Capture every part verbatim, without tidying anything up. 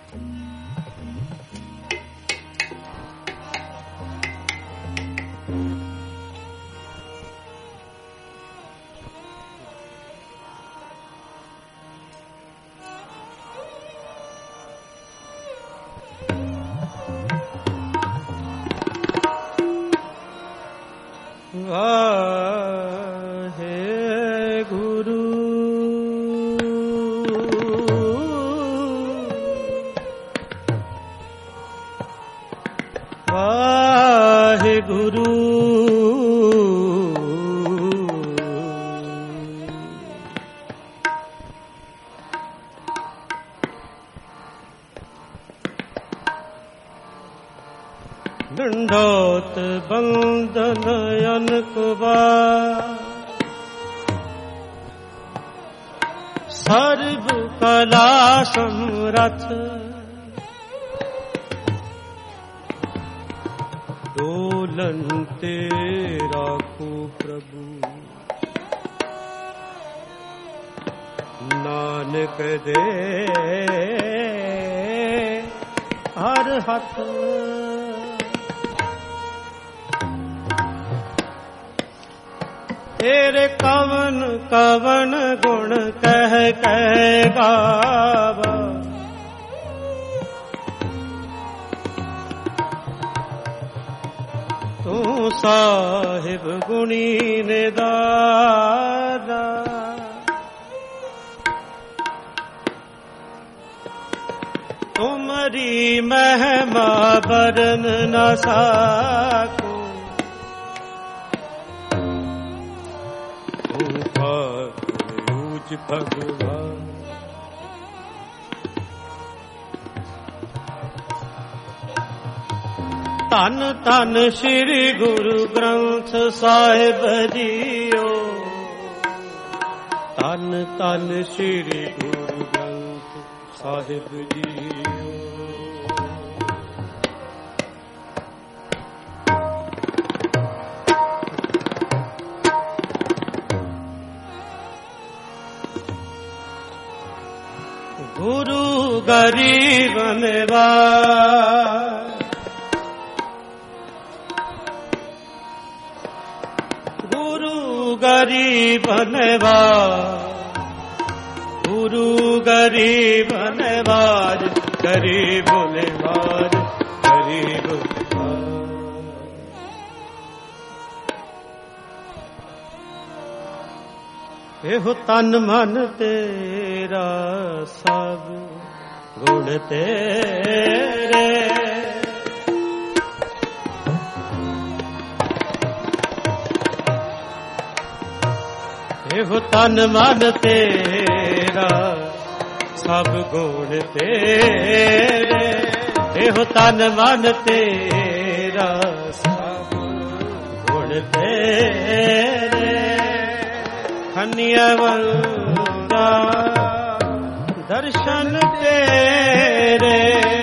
ਵਾਹਿਗੁਰੂ ਵਾਹਿਗੁਰੂ ਦੰਡੋਤ ਬੰਦਨ ਅਨਕ ਵਾਰ ਸਰਬ ਕਲਾ ਸਮਰਥ ਡੋਲਨ ਤੇ ਰਾਖੋ ਪ੍ਰਭੂ ਨਾਨਕ ਦੇ ਹਰ ਹੱਥ ਤੇਰੇ ਕਵਨ ਕਵਨ ਗੁਣ ਕਹਿ ਕਹਿ ਗਾਵਾ ਤੂੰ ਸਾਹਿਬ ਗੁਣੀ ਨਿਦਾਨਾ ਤੁਮਰੀ ਮਹਿਮਾ ਬਰਨ ਨ ਸਾਕੋ ਭਗਵਾਨ ਧੰਨ ਧੰਨ ਸ੍ਰੀ ਗੁਰੂ ਗ੍ਰੰਥ ਸਾਹਿਬ ਜੀਓ ਧੰਨ ਧੰਨ ਸ੍ਰੀ ਗੁਰੂ ਗ੍ਰੰਥ ਸਾਹਿਬ ਜੀਓ ਗੁਰੂ ਗਰੀਬ ਨਿਵਾਜ ਗੁਰੂ ਗਰੀਬ ਨਿਵਾਜ ਗੁਰੂ ਗਰੀਬ ਨਿਵਾਜ ਗਰੀਬ ਨਿਵਾਜ ਗਰੀਬ ਇਹੋ ਤਨ ਮਨ ਤੇਰਾ ਸਭ ਗੁਣ ਤੇਰੇ ਇਹੋ ਤਨ ਮਨ ਤੇਰਾ ਸਭ ਗੁਣ ਤੇਰੇ ਇਹੋ ਤਨ ਮਨ ਤੇਰਾ ਸਭ ਗੁਣ ਤੇਰੇ ਖੰਨਿਆਵੰਦਾ ਦਰਸ਼ਨ ਤੇਰੇ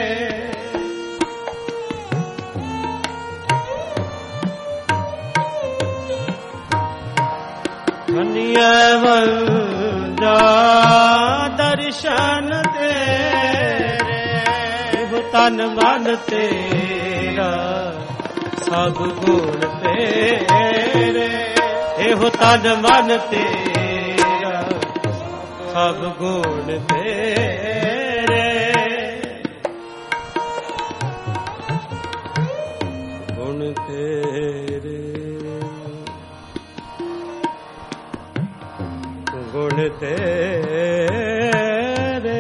ਖੰਨਿਆਵੰਦਾ ਦਰਸ਼ਨ ਤੇਰੇ ਇਹੋ ਤਨ ਮਨ ਤੇਰਾ ਸਭ ਗੁਣ ਤੇਰੇ ਇਹੋ ਤਨ ਮਨ ਤੇਰਾ ਸਭ ਗੁਣ ਤੇਰੇ ਗੁਣ ਤੇਰੇ ਗੁਣ ਤੇਰੇ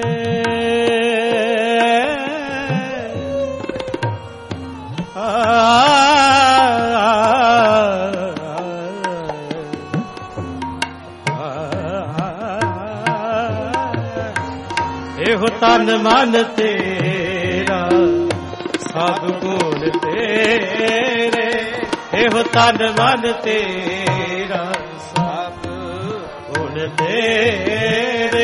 ਆ ਇਹੋ ਤਨ ਮਨ ਤੇਰਾ ਸਭ ਗੁਣ ਤੇਰੇ ਇਹੋ ਤਨ ਮਨ ਤੇਰਾ ਸਭ ਗੁਣ ਤੇਰੇ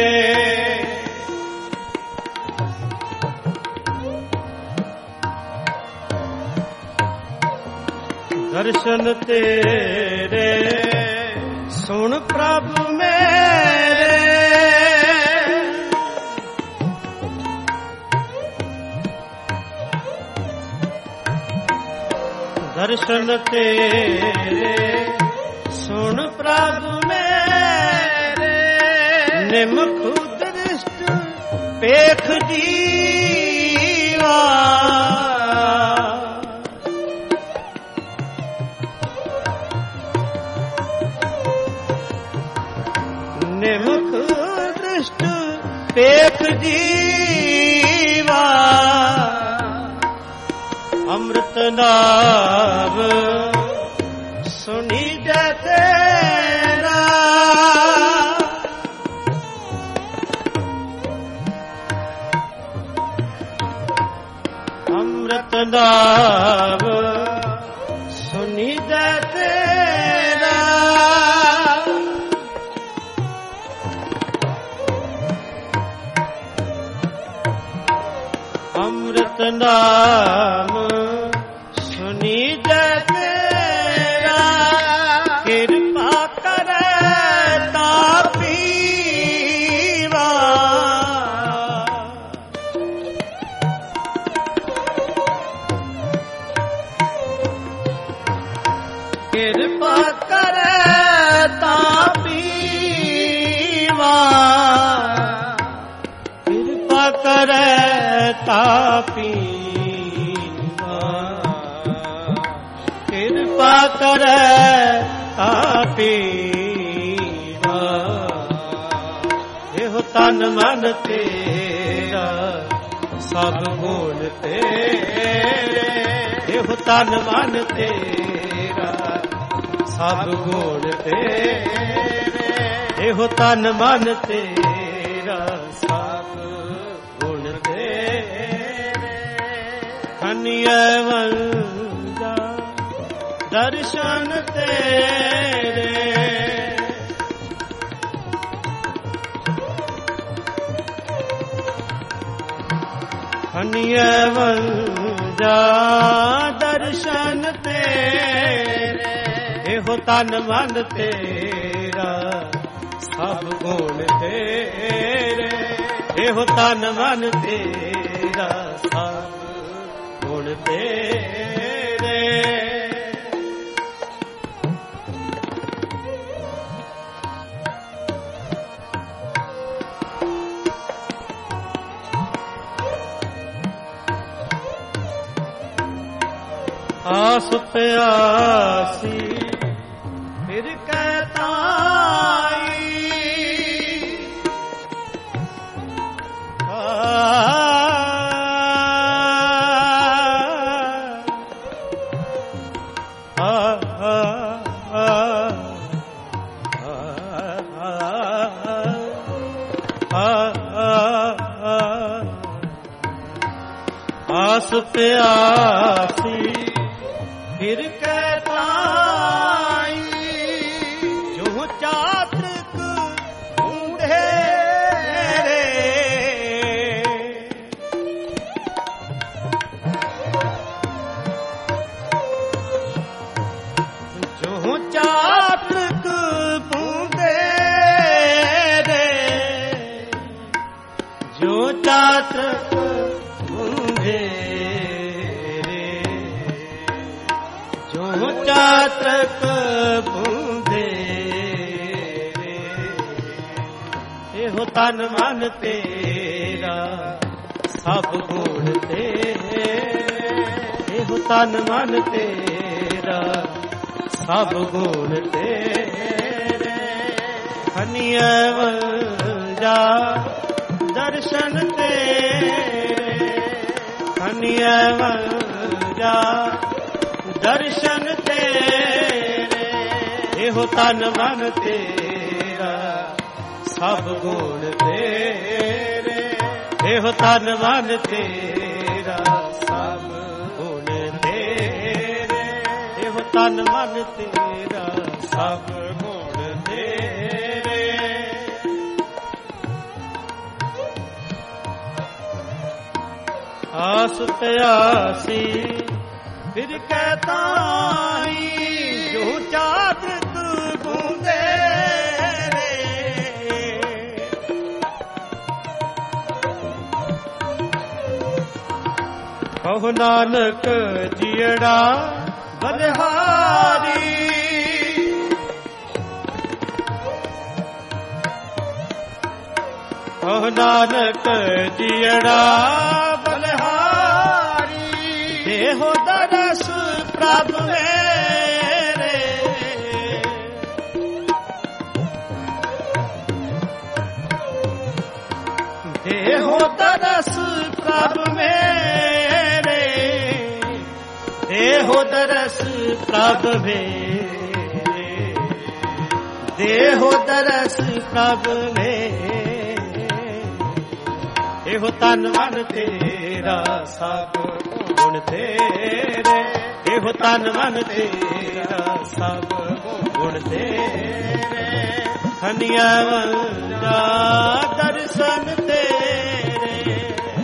ਦਰਸ਼ਨ ਤੇਰੇ ਸੁਣ ਪ੍ਰਭ ਮੇਰੇ ਦਰਸ਼ਨ ਤੇਰੇ ਸੁਣ ਪ੍ਰਭ ਮੇਰੇ, ਨਿਮਖ ਦ੍ਰਿਸ਼ਟ ਪੇਖ ਜੀਵਾ, ਨਿਮਖ ਦ੍ਰਿਸ਼ਟ ਪੇਖ ਜੀਵਾ, ਅੰਮ੍ਰਿਤ ਨਾਮ ਸੁਣੀ ਜੈ ਤੇਰਾ, ਅੰਮ੍ਰਿਤ ਨਾਮ ਸੁਣੀ ਜੈ ਤੇਰਾ, ਅੰਮ੍ਰਿਤ ਨਾਮ ਸੁਣੀ ਜੈ ਤੇਰਾ, ਕਿਰਪਾ ਕਰੈ ਤਾ ਪੀਵਾ, ਕਿਰਪਾ ਕਰੈ ਤਾ ਪੀਵਾ, ਕਿਰਪਾ ਕਰੈ ਤਾ ਪੀਵਾ, ਕਿਰਪਾ ਕਰੈ ਤਾ ਪੀਵਾ, ਇਹੋ ਤਨ ਮਨ ਤੇਰਾ ਸਭ ਗੁਣ ਤੇਰੇ, ਇਹੋ ਤਨ ਮਨ ਤੇਰਾ ਸਭ ਗੁਣ ਤੇਰੇ, ਇਹੋ ਤਨ ਮਨ ਤੇਰਾ ਸਭ ਗੁਣ ਤੇਰੇ, ਖਨੀਐ ਵੰਦਾ ਦਰਸ਼ਨ ਤੇਰੇ, ਖਨੀਐ ਵੰਦਾ ਦਰਸ਼ਨ ਤੇਰੇ, ਇਹੋ ਤਨ ਮਨ ਤੇਰਾ ਸਭ ਗੁਣ ਤੇਰੇ, ਇਹੋ ਤਨ ਮਨ ਤੇਰਾ ਸਭ ਗੁਣ ਤੇਰੇ, ਆਸ ਪਿਆਸੀ ਫਿਰ ਕਹਿ ਤਾਈ, ਆਸ ਪਿਆਸੀ ਫਿਰ ਕਹਿ ਤਾਈ, ਜੋ ਚਾਤ੍ਰਿਕ ਢੂੰਢੇ ਰੇ, ਜੋ ਚਾਤ੍ਰਿਕ ਢੂੰਢੇ ਰੇ, ਜੋ ਚਾਤ੍ਰਿਕ ਚਾਤ੍ਰਿਕ ਬੂੰਦੇ ਰੇ, ਇਹੋ ਤਨ ਮਨ ਤੇਰਾ ਸਭ ਗੁਣ ਤੇਰੇ, ਇਹੋ ਤਨ ਮਨ ਤੇਰਾ ਸਭ ਗੁਣ ਤੇਰੇ, ਖਨੀਐ ਵੰਜਾ ਦਰਸ਼ਨ ਤੇਰੇ, ਖਨੀਐ ਵੰਜਾ ਦਰਸ਼ਨ ਤੇਰੇ, ਇਹੋ ਤਨ ਮਨ ਤੇਰਾ ਸਭ ਗੁਣ ਤੇਰੇ, ਇਹੋ ਤਨ ਮਨ ਤੇਰਾ ਸਭ ਗੁਣ ਤੇਰੇ, ਇਹੋ ਤਨ ਮਨ ਤੇਰਾ ਸਭ ਗੁਣ ਤੇਰੇ, ਆਸ ਪਿਆਸੀ ਫਿਰ ਕਹਿ ਤਾਈ, ਜੋ ਚਾਤ੍ਰਿਕ ਬੂੰਦੇ ਰੇ, ਕਹੋ ਨਾਨਕ ਜੀੜਾ ਬਲਿਹਾਰੀ। ਓ ਨਾਨਕ ਜੀਅੜਾ ਬਲਿਹਾਰੀ, ਦੇਹੋ ਦਰਸ ਪ੍ਰਭ ਮੇਰੇ। ਦੇਹੋ ਦਰਸ ਪ੍ਰਭ ਮੇਰੇ, ਦੇਹੋ ਦਰਸ ਪ੍ਰਭ ਮੇਰੇ, ਦੇਹੋ ਦਰਸ ਪ੍ਰਭ ਮੇਰੇ। ਇਹੋ ਤਨ ਮਨ ਤੇਰਾ ਸਭ ਗੁਣ ਤੇਰੇ, ਇਹੋ ਤਨ ਮਨ ਤੇਰਾ ਸਭ ਗੁਣ ਤੇਰੇ। ਹਨੀਆਂ ਵੰਦਾ ਦਰਸ਼ਨ ਤੇਰੇ,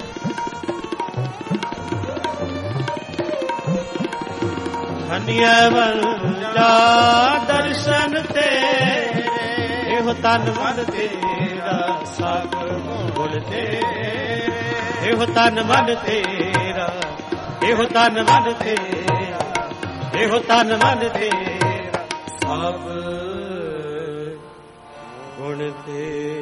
ਹਨੀਆਂ ਵੰਦਾ ਦਰਸ਼ਨ ਤੇਰੇ। ਇਹੋ ਤਨ ਮਨ ਤੇਰਾ ਸਭ ਗੁਣ ਤੇਰੇ, ਇਹੋ ਤਨ ਮਨ ਤੇਰਾ, ਇਹੋ ਤਨ ਮਨ ਤੇਰਾ, ਇਹੋ ਤਨ ਮਨ ਤੇਰਾ ਸਭ ਗੁਣ ਤੇਰੇ।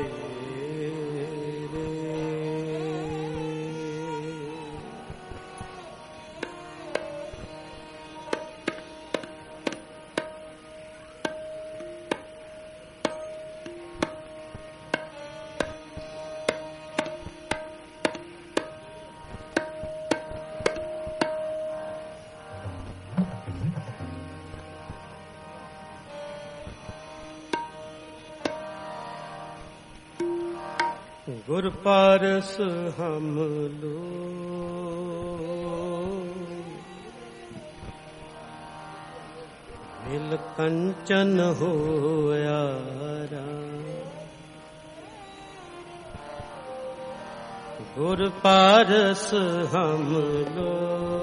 ਗੁਰ ਪਾਰਸ ਹਮ ਲੋ, ਮਿਲ ਕੰਚਨ ਹੋਇਆ ਰਾਮ। ਗੁਰ ਪਾਰਸ ਹਮ ਲੋ,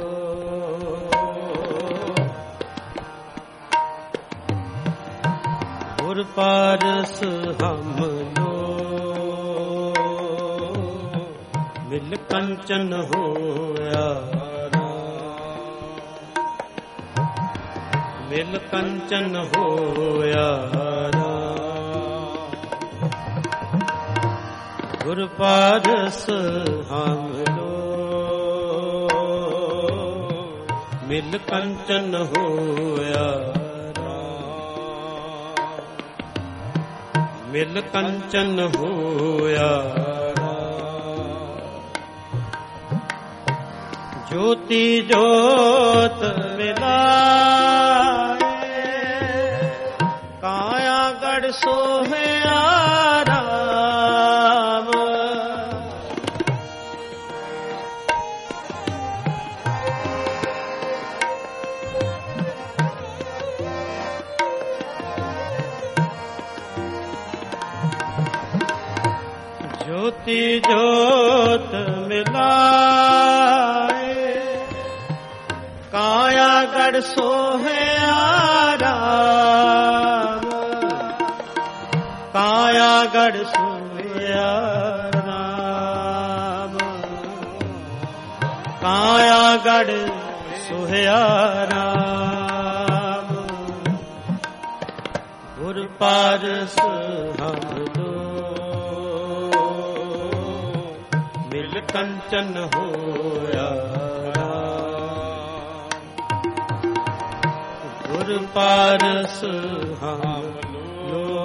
ਗੁਰ ਪਾਰਸ ਹਮ ਲੋ, ਮਿਲ ਕੰਚਨ ਹੋਇਆ ਰਾਮ। ਮਿਲ ਕੰਚਨ ਹੋਇਆ ਰਾਮ। ਗੁਰ ਪਾਰਸ ਹਮ ਲੋ, ਮਿਲ ਕੰਚਨ ਹੋਇਆ ਰਾਮ। ਮਿਲ ਕੰਚਨ ਹੋਇਆ ਜੋਤੀ ਜੋਤ ਮਿਲਾਏ, ਕਾਇਆ ਗੜ ਸੋਹਿਆ ਰਾਮ। ਜੋਤੀ ਜੋਤ ਮਿਲਾਏ, ਕਾਇਆ ਗੜ ਸੋਹਿਆ ਰਾਮ। ਕਾਇਆ ਗੜ ਸੋਹਿਆ ਰਾਮ। ਕਾਇਆ ਗੜ ਸੋਹਿਆ ਰਾਮ। ਗੁਰ ਪਾਰਸ ਹਮ ਲੋ, ਮਿਲ ਕੰਚਨ ਹੋਇਆ ਗੁਰ ਪਾਰਸ ਹਮ ਲੋ,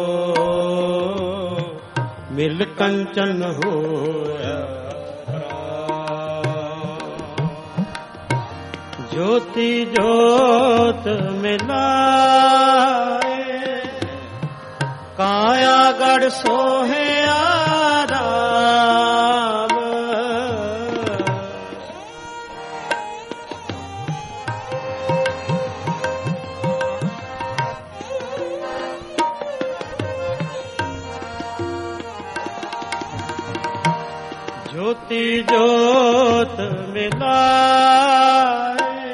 ਮਿਲ ਕੰਚਨ ਹੋਇਆ ਰਾਮ। ਜੋਤੀ ਜੋਤ ਮਿਲਾਏ, ਕਾਇਆ ਗੜ ਸੋਹਿਆ ਰਾਮ। ਜੋਤੀ ਜੋਤ ਮਿਲਾਏ,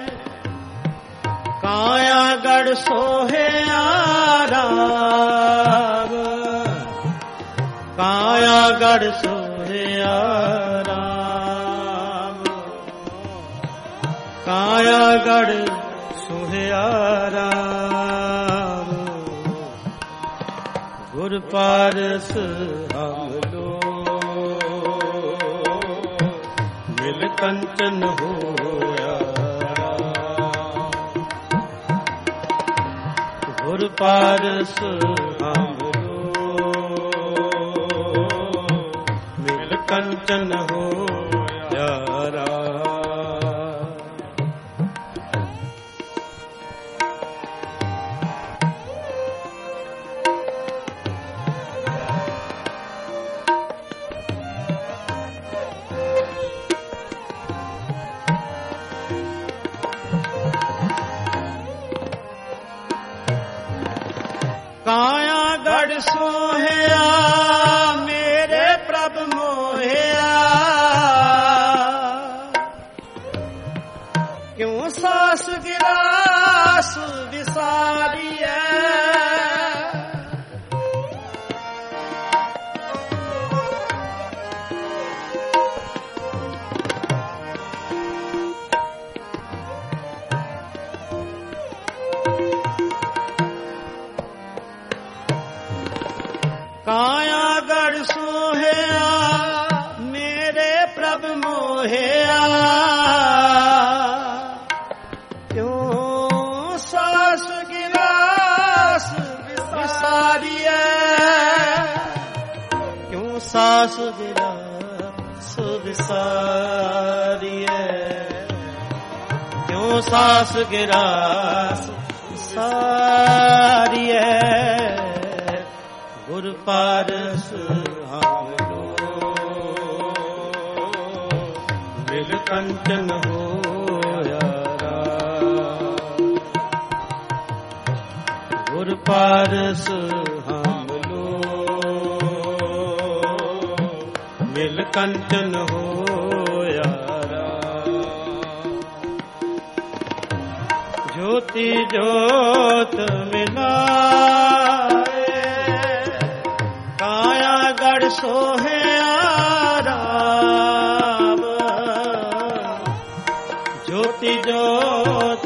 ਕਾਇਆ ਗੜ ਸੋਹਿਆ ਰਾਮ। ਕਾਇਆ ਗੜ ਸੋਹਿਆ ਰਾਮ। ਕਾਇਆ ਗੜ ਸੋਹਿਆ ਰਾਮ ਗੁਰ ਪਾਰਸ ਹਮ ਲੋ ਮਿਲ ਕੰਚਨ ਹੋਇਆ ਗੁਰ ਪਾਰਸ ਹਮ ਲੋ ਮਿਲ ਕੰਚਨ ਹੋਇਆ ਰਾਮ ਕਾਇਆ ਗੜ ਸੋਹਿਆ ਮੇਰੇ ਪ੍ਰਭ ਮੋਹਿਆ ਕਿਉ ਸਾਸ ਗਿਰਾਸ ਵਿਸਾਰੀਐ ਕਾਇਆ ਗੜ ਸੋਹਿਆ ਮੇਰੇ ਪ੍ਰਭ ਮੋਹਿਆ ਕਿਉ ਸਾਸ ਗਿਰਾਸ ਵਿਸਾਰੀਐ ਕਿਉ ਸਾਸ ਗਿਰਾਸ ਵਿਸਾਰੀਐ ਕਿਉ ਸਾਸ ਗਿਰਾਸ ਵਿਸਾਰੀਐ ਗੁਰ ਪਾਰਸ ਹਮ ਲੋ ਮਿਲ ਕੰਚਨ ਹੋਇਆ ਰਾਮ ਗੁਰ ਪਾਰਸ ਹਮ ਲੋ ਮਿਲ ਕੰਚਨ ਹੋਇਆ ਰਾਮ ਜੋਤੀ ਜੋਤ ਮਿਲਾਏ ਕਾਇਆ ਗੜ ਸੋਹਿਆ ਰਾਮ ਜੋਤੀ ਜੋਤ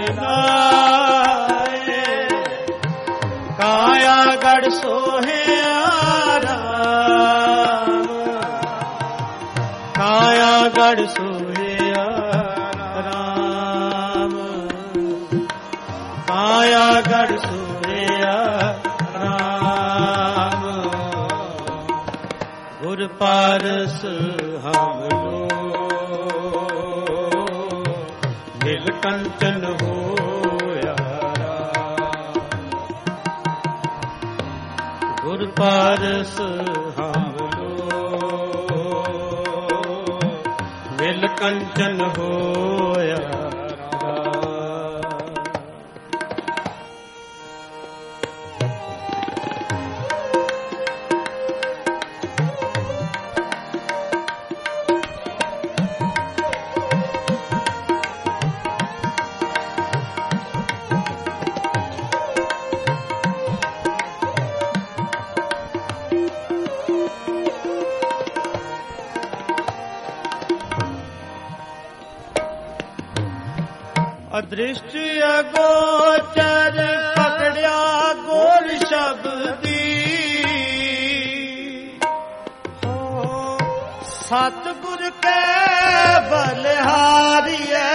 ਮਿਲਾਏ ਕਾਇਆ ਗੜ ਸੋਹਿਆ ਰਾਮ ਕਾਇਆ ਗੜ ਸੋਹਿਆ ਰਾਮ ਕਾਇਆ ਗੜ ਸੋਹਿਆ ਰਾਮ ਗੁਰ ਪਾਰਸ ਹਮ ਲੋ ਮਿਲ ਕੰਚਨ ਹੋਇਆ ਰਾਮ ਗੁਰ ਪਾਰਸ ਹਮ ਲੋ ਮਿਲ ਕੰਚਨ ਹੋਇਆ ਅਦ੍ਰਿਸ਼ਟ ਅਗੋਚਰ ਪਕੜਿਆ ਗੋਰ ਸ਼ਬਦੀ ਹੋ ਸਤਿਗੁਰ ਕੈ ਬਲਿਹਾਰੀਐ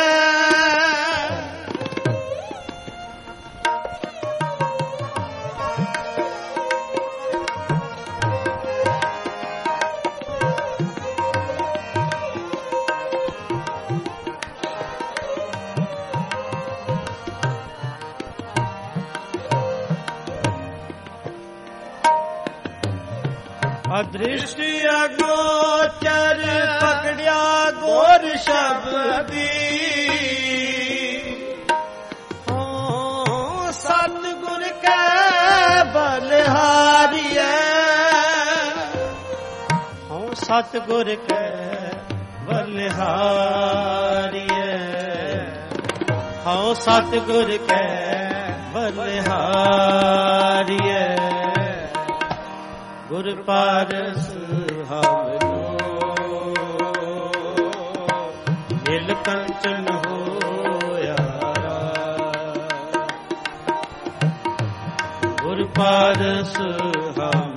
ਅਦ੍ਰਿਸ਼ਟ ਅਗੋਚਰ ਪਕੜਿਆ ਗੋਰ ਸ਼ਬਦੀ ਹੋ ਸਤਿਗੁਰ ਕੈ ਬਲਿਹਾਰੀਐ ਹੋ ਸਤਿਗੁਰ ਕੈ ਬਲਿਹਾਰੀਐ ਹੋ ਸਤਿਗੁਰ ਕੈ ਬਲਿਹਾਰੀਐ ਗੁਰ ਪਾਰਸ ਹਮ ਲੋ ਮਿਲ ਕੰਚਨ ਹੋਇਆ ਰਾਮ ਪਾਰਸ ਹਮ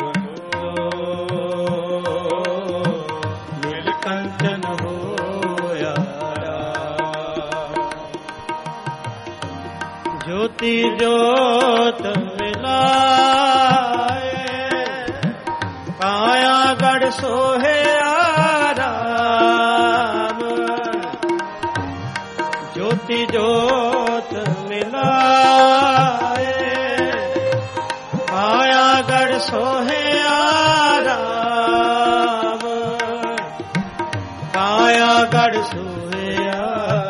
ਮਿਲ ਕੰਚਨ ਹੋਇਆ ਜੋਤੀ ਜੋਤ ਮਿਲਾਏ ਕਾਇਆ ਗੜ ਸੋਹਿਆ ਰਾਮ ਜੋਤੀ ਜੋਤ ਮਿਲਾਏ ਕਾਇਆ ਗੜ ਸੋਹਿਆ ਰਾਮ ਕਾਇਆ ਗੜ ਸੋਹਿਆ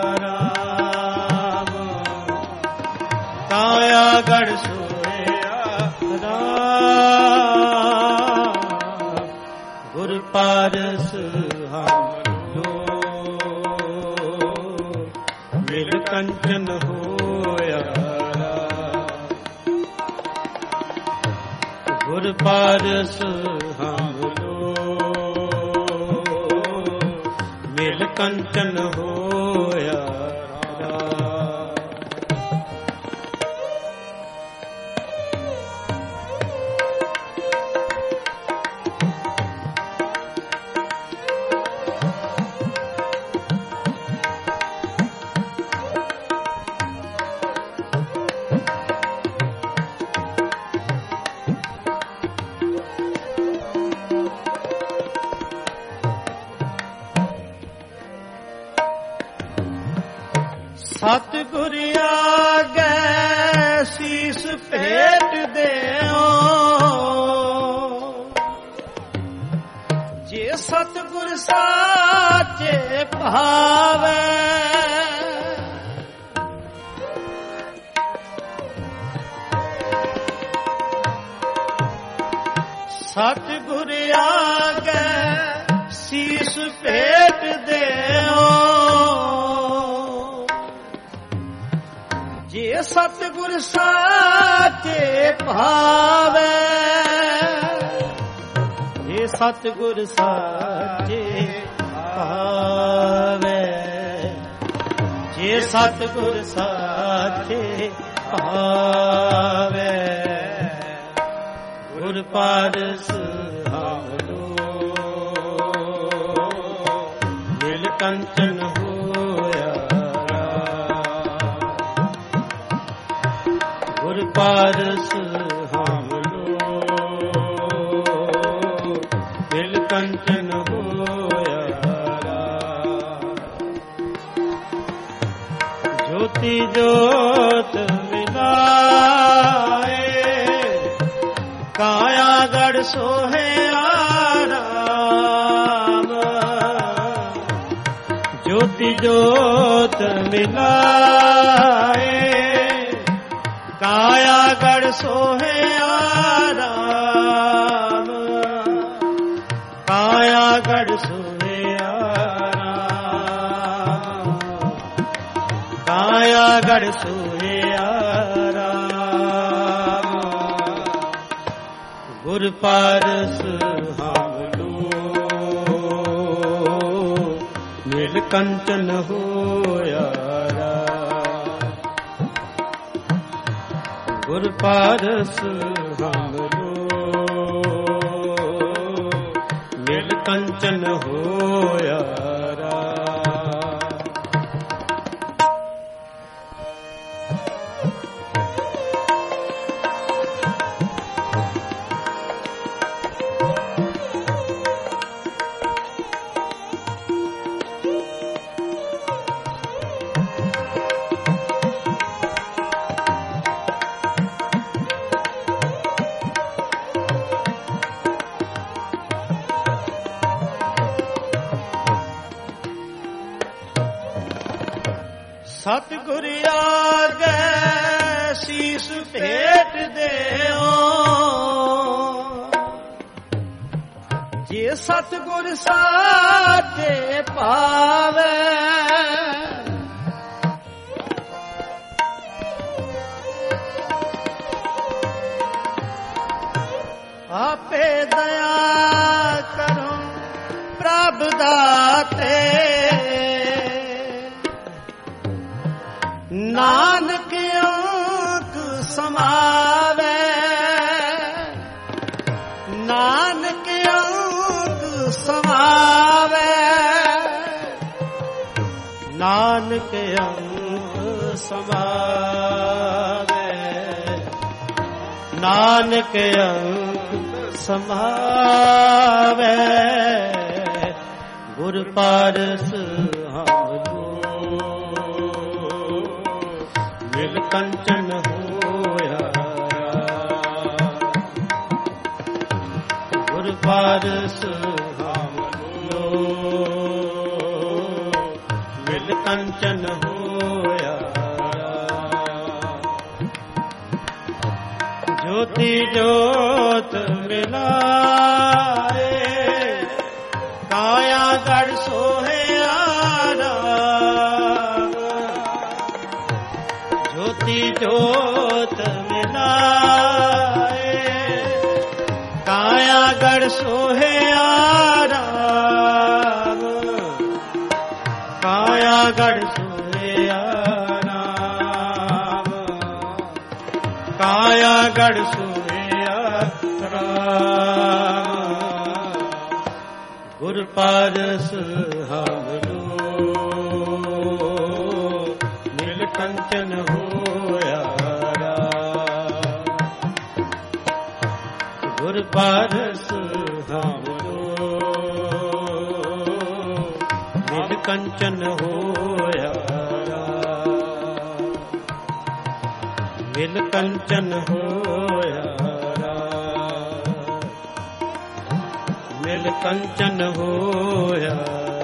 ਰਾਮ ਕਾਇਆ ਗੜ ਸੋਹਿਆ ਰਾਮ ਗੁਰ ਪਾਰਸ ਹਮ ਮਿਲ ਕੰਚਨ ਹੋਇਆ ਗੁਰ ਪਾਰਸ ਹਮ ਮਿਲ ਕੰਚਨ ਹੋਇਆ ਸਤਿਗੁਰ ਆਗੇ ਸੀਸ ਭੇਟ ਦਿਓ ਜੇ ਸਤਿਗੁਰ ਸਾਚੇ ਭਾਵੇ ਸਤਿਗੁਰ ਆਗੇ ਸੀਸ ਭੇਟ ਦਿਓ ਜੇ ਸਤਿਗੁਰ ਸਾਚੇ ਭਾਵੇ ਜੇ ਸਤਿਗੁਰ ਸਾਚੇ ਭਾਵੇ ਜੇ ਸਤਿਗੁਰ ਸਾਚੇ ਭਾਵੇ ਗੁਰ ਪਾਰਸ ਹਮ ਮਿਲ ਕੰਚਨ ਹੋਇਆ ਗੁਰ ਪਾਰਸ ਹਮ ਮਿਲ ਕੰਚਨ ਹੋਇਆ ਜੋਤੀ ਜੋਤ ਮਿਲਾਏ ਕਾਇਆ ਗੜ ਸੋਹਿਆ ਰਾਮ ਜੋਤੀ ਜੋਤ ਮਿਲਾਏ ਕਾਇਆ ਗੜ ਸੋਹਿਆ ਰਾਮ ਕਾਇਆ ਗੜ ਸੋਹਿਆ ਰਾਮ ਕਾਇਆ ਗੜ ਸੋਹਿਆ ਰਾਮ ਗੁਰ ਪਾਰਸ ਹਮ ਮਿਲ ਕੰਚਨ ਹੋਇਆ ਗੁਰ ਪਾਰਸ ਹਮ ਮਿਲ ਕੰਚਨ ਹੋਇਆ ਸਤਿਗੁਰ ਆਗੇ ਸੀਸ ਭੇਟ ਦਿਓ ਜੇ ਸਤਿਗੁਰ ਸਾਚੇ ਭਾਵੇ ਆਪੇ ਦਇਆ ਕਰੋ ਪ੍ਰਭ ਦਾਤੇ ਨਾਨਕ ਅੰਕ ਸਮਾਵੇ ਸਮਾਵੇ, ਨਾਨਕ ਅੰਗ ਸਮਾਵੇ, ਨਾਨਕ ਅੰਗ ਸਮਾਵੇ। ਗੁਰ ਪਾਰਸ ਹਮ ਮਿਲ ਕੰਚਨ ਹੋਇਆ, ਗੁਰ ਪਾਰਸ ਹਮ ਮਿਲ ਕੰਚਨ ਹੋਇਆ। ਜੋਤੀ ਜੋਤ ਮਿਲਾਏ, ਕਾਇਆ ਗੜ ਸੋਹਿਆ ਰਾਮ। ਜੋਤੀ ਜੋਤ ਮਿਲਾਏ, ਕਾਇਆ ਗੜ ਸੋਹਿਆ ਰਾਮ। ਕਾਇਆ ਗੜ ਸੋਹਿਆ ਰਾਮ, ਕਾਇਆ ਗੜ ਸੋਹਿਆ ਰਾਮ। ਗੁਰ ਪਾਰਸ ਹਮ ਮਿਲ ਕੰਚਨ ਹੋਇਆ ਰਾਮ। ਗੁਰ ਪਾਰਸ ਹਮ ਮਿਲ ਕੰਚਨ ਹੋਇਆ ਰਾਮ। ਮਿਲ ਕੰਚਨ ਹੋਇਆ ਰਾਮ। ਮਿਲ ਕੰਚਨ ਹੋਇਆ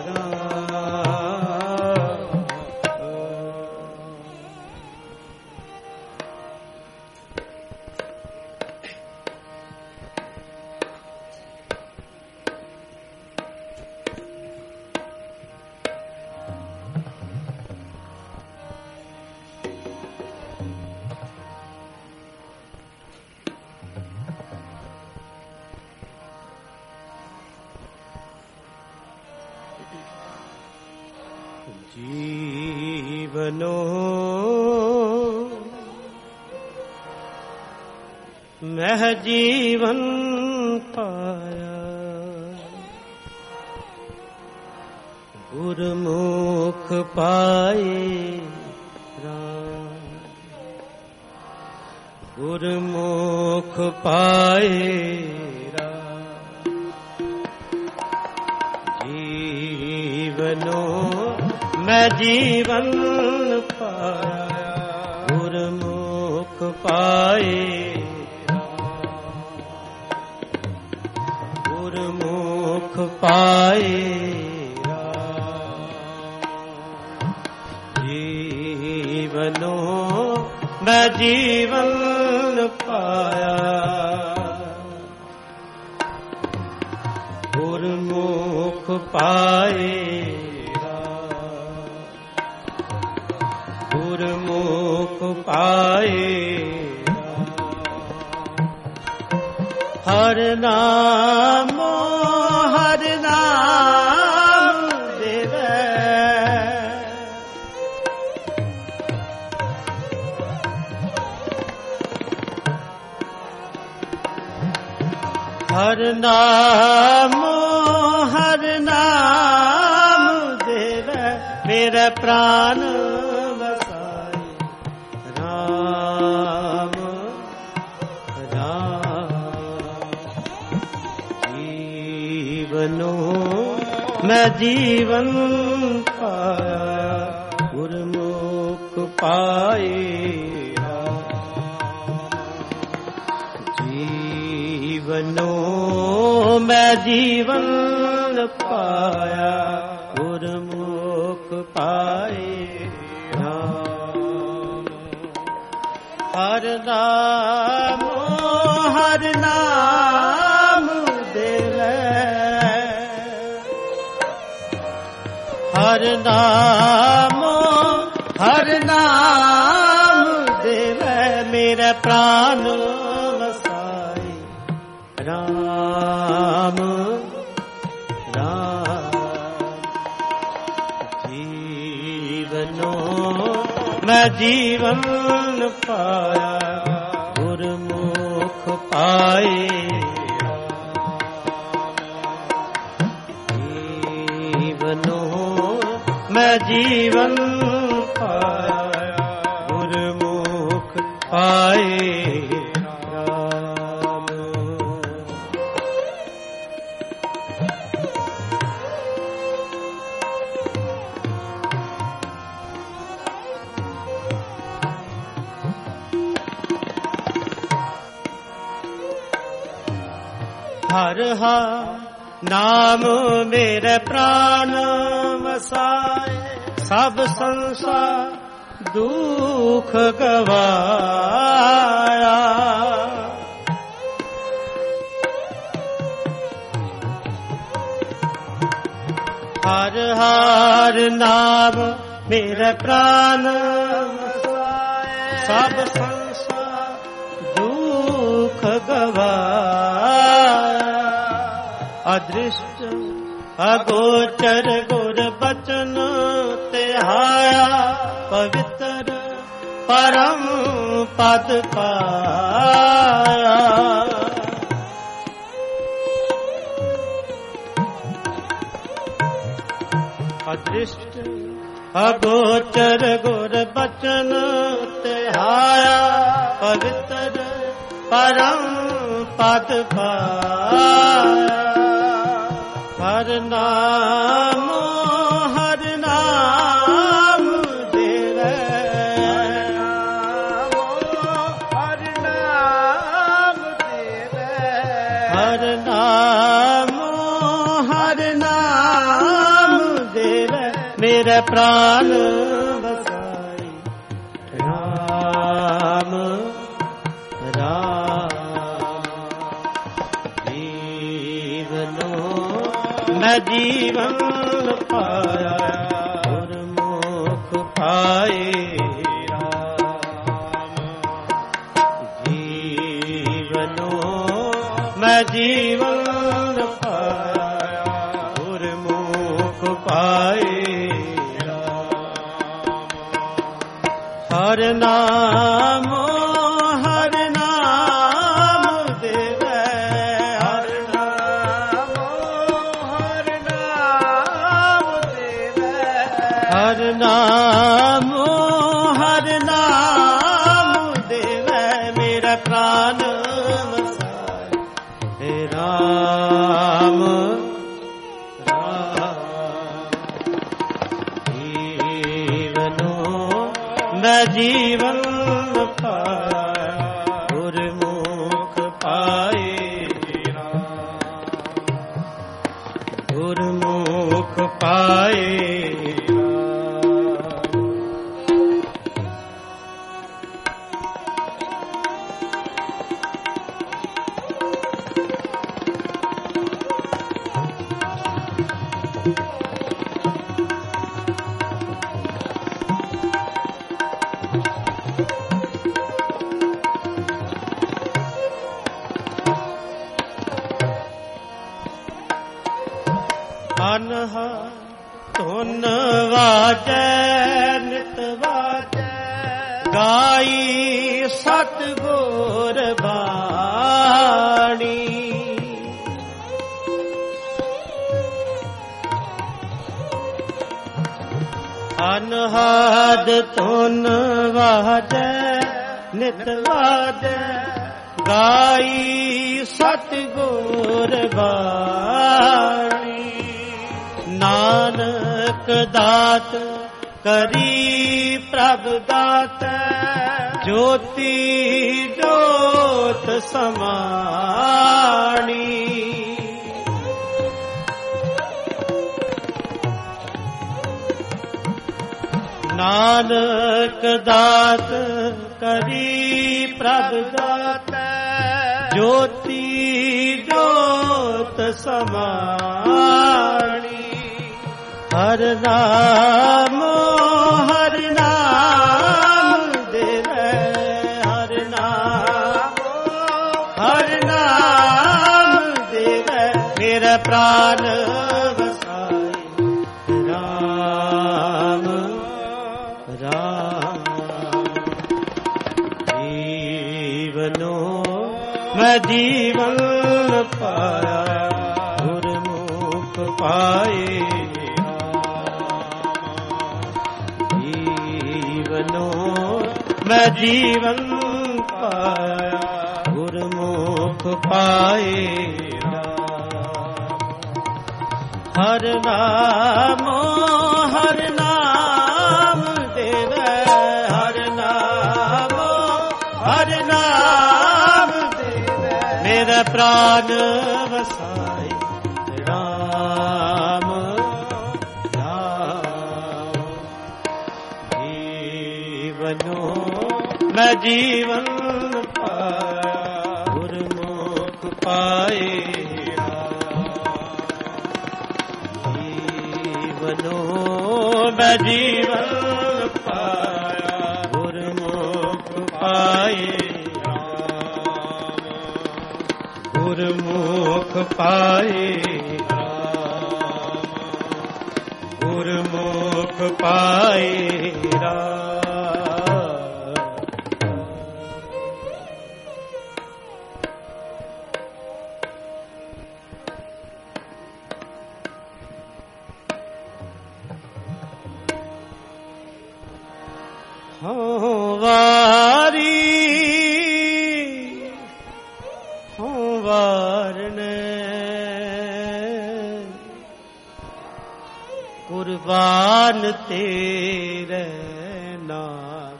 ਜੀਵਨੋ ਮਹਿ ਜੀਵਨ ਪਾਇਆ, ਗੁਰਮੁਖ ਪਾਏ ਰਾਮ। ਗੁਰਮੁਖ ਪਾਏ ਰਾਮ। ਜੀਵਨੋ ਮੈਂ ਜੀਵਨ ਪਾਇਆ, ਗੁਰਮੁਖ ਪਾਏ ਰਾਮ। ਗੁਰਮੁਖ ਪਾਏ ਰਾਮ। ਜੀਵਨੋ ਮੈਂ ਜੀਵਨ ਪਾਇਆ, ਗੁਰਮੁਖ ਪਾਏ ਗੁਰਮੁਖ ਪਾਏ। ਹਰਿ ਨਾਮ ਹਰਿ ਨਾਮ ਦੇਵੈ, ਹਰਿ ਨਾਮ ਹਰਿ ਨਾਮ ਦੇਵੈ, ਮੇਰੇ ਪ੍ਰਾਨ ਮੈਂ ਜੀਵਨ ਪਾਇਆ, ਗੁਰਮੁਖ ਪਾਏ ਜੀਵਨੋ ਮੈਂ ਜੀਵਨ ਪਾਇਆ, ਗੁਰਮੁਖ ਪਾਏ ਹਰਿ ਨਾਮ ਹਰਿ ਨਾਮ ਦੇਵੈ, ਹਰਿ ਨਾਮ ਹਰਿ ਨਾਮ ਦੇਵੈ, ਮੇਰੇ ਪ੍ਰਾਨ ਵਸਾਈ ਰਾਮ ਰਾਮ। ਜੀਵਨੋ ਮੈਂ ਜੀਵਨ ਪਾਇਆ, ਗੁਰਮੁਖ ਪਾਏ ਜੀਵਨੋ ਮੈਂ ਜੀਵਨ ਪਾਇਆ, ਗੁਰਮੁਖ ਪਾਏ ਰਾਮ। ਹਰ ਹਰ ਨਾਮ ਮੇਰੇ ਪ੍ਰਾਨ ਵਸਾਏ, ਸਭ ਸੰਸਾਰ ਦੁਖ ਗਵਾਇਆ। ਹਰ ਹਰ ਨਾਮ ਮੇਰੇ ਪ੍ਰਾਨ ਵਸਾਏ, ਸਭ ਸੰਸਾਰ ਦੁਖ ਗਵਾਇਆ। ਅਦ੍ਰਿਸ਼ਟ ਅਗੋਚਰ ਗੁਰ ਬਚਨ ਧਿਆਇਆ, ਪਵਿੱਤਰ ਪਰਮ ਪਦ ਪਾਇਆ। ਅਦ੍ਰਿਸ਼ਟ ਅਗੋਚਰ ਗੁਰ ਬਚਨ ਧਿਆਇਆ, ਪਵਿੱਤਰ ਪਰਮ ਪਦ ਪਾਇਆ। ਹਰ ਨਾਮ ਹਰ ਨਾਮ ਦੇਵੈ, ਹਰ ਨਾਮ ਦੇਵੈ, ਹਰ ਨਾਮ ਹਰ ਨਾਮ ਦੇਵੈ, ਮੇਰੇ ਪ੍ਰਾਨ ਵਸਾਈ ਰਾਮ ਰਾਮ। ਜੀਵਨੋ ਮੈਂ ਜੀਵਨ ਪਾਇਆ, ਗੁਰਮੁਖ ਪਾਏ ਰਾਮ। ਜੀਵਨੋ ਮੈਂ ਜੀਵਨ ਪਾਇਆ, ਗੁਰਮੁਖ ਪਾਏ ਰਾਮ। ਹਰ ਨਾਮ ਹਰ ਨਾਮ ਦੇਵੈ, ਹਰ ਨਾਮ ਹਰ ਨਾਮ ਦੇਵੈ, ਹਰ ਨਾਮ ਹਰ ਨਾਮ ਦੇਵੈ, ਮੇਰਾ ਪ੍ਰਾਨ ਵਸਾਏ ਰਾਮ ਰਾਮ। ਜੀਵਨੋ ਮੈਂ ਜੀਵਨ ਪਾਇਆ, ਗੁਰਮੁਖ ਪਾਏ ਰਾਮ, ਗੁਰਮੁਖ ਪਾਏ ਅਨਹਾ ਧੁਨ ਵਾਜੈ ਨਿਤ ਵਾਜੈ, ਗਾਈ ਸਤਿਗੁਰ ਬਾਣੀ। ਅਨਹਦ ਧੁਨ ਵਾਜੈ ਨਿਤ ਵਾਜੈ, ਗਾਈ ਸਤਿਗੁਰ ਬਾਣੀ। ਨਾਨਕ ਦਾਤ ਕਰੀ ਪ੍ਰਭ ਦਾਤੈ, ਜੋਤੀ ਜੋਤ ਸਮਾਣੀ। ਨਾਨਕ ਦਾਤ ਕਰੀ ਪ੍ਰਭ ਦਾਤੈ, ਜੋਤੀ ਜੋਤ ਸਮਾਣੀ। ਹਰ ਨਾਮ ਹਰ ਨਾਮ ਦੇਵੈ, ਹਰ ਨਾਮ ਹਰ ਨਾਮ ਦੇਵੈ, ਮੇਰਾ ਪ੍ਰਾਨ ਵਸਾਈ ਰਾਮ ਰਾਮ। ਜੀਵਨੋ ਮੈਂ ਜੀਵਨ ਪਾਇਆ, ਗੁਰਮੁਖ ਪਾਏ ਰਾਮ, ਮੈਂ ਜੀਵਨ ਪਾਇਆ, ਗੁਰਮੁਖ ਪਾਏ ਹਰ ਨਾਮੋ ਹਰ ਨਾਮ ਦੇਵੈ, ਹਰ ਨਾਮੋ ਹਰ ਨਾਮ ਦੇਵੈ, ਮੇਰਾ ਪ੍ਰਾਨ ਵਸਾਈ ਰਾਮ ਨਾਮ। ਜੀਵਨੋ ਮੈਂ ਜੀਵਨ ਪਾਇਆ, ਗੁਰਮੁਖ ਪਾਏ ਮੈਂ ਜੀਵਨ ਪਾਇਆ, ਗੁਰਮੁਖ ਪਾਏ ਰਾਮ, ਗੁਰਮੁਖ ਪਾਏ ਰਾਮ, ਗੁਰਮੁਖ ਪਾਏ ਰਾਮ। ਹਉ ਵਾਰੀ ਹਉ ਵਾਰਨੇ, ਕੁਰਬਾਨ ਤੇਰੇ ਨਾਮ,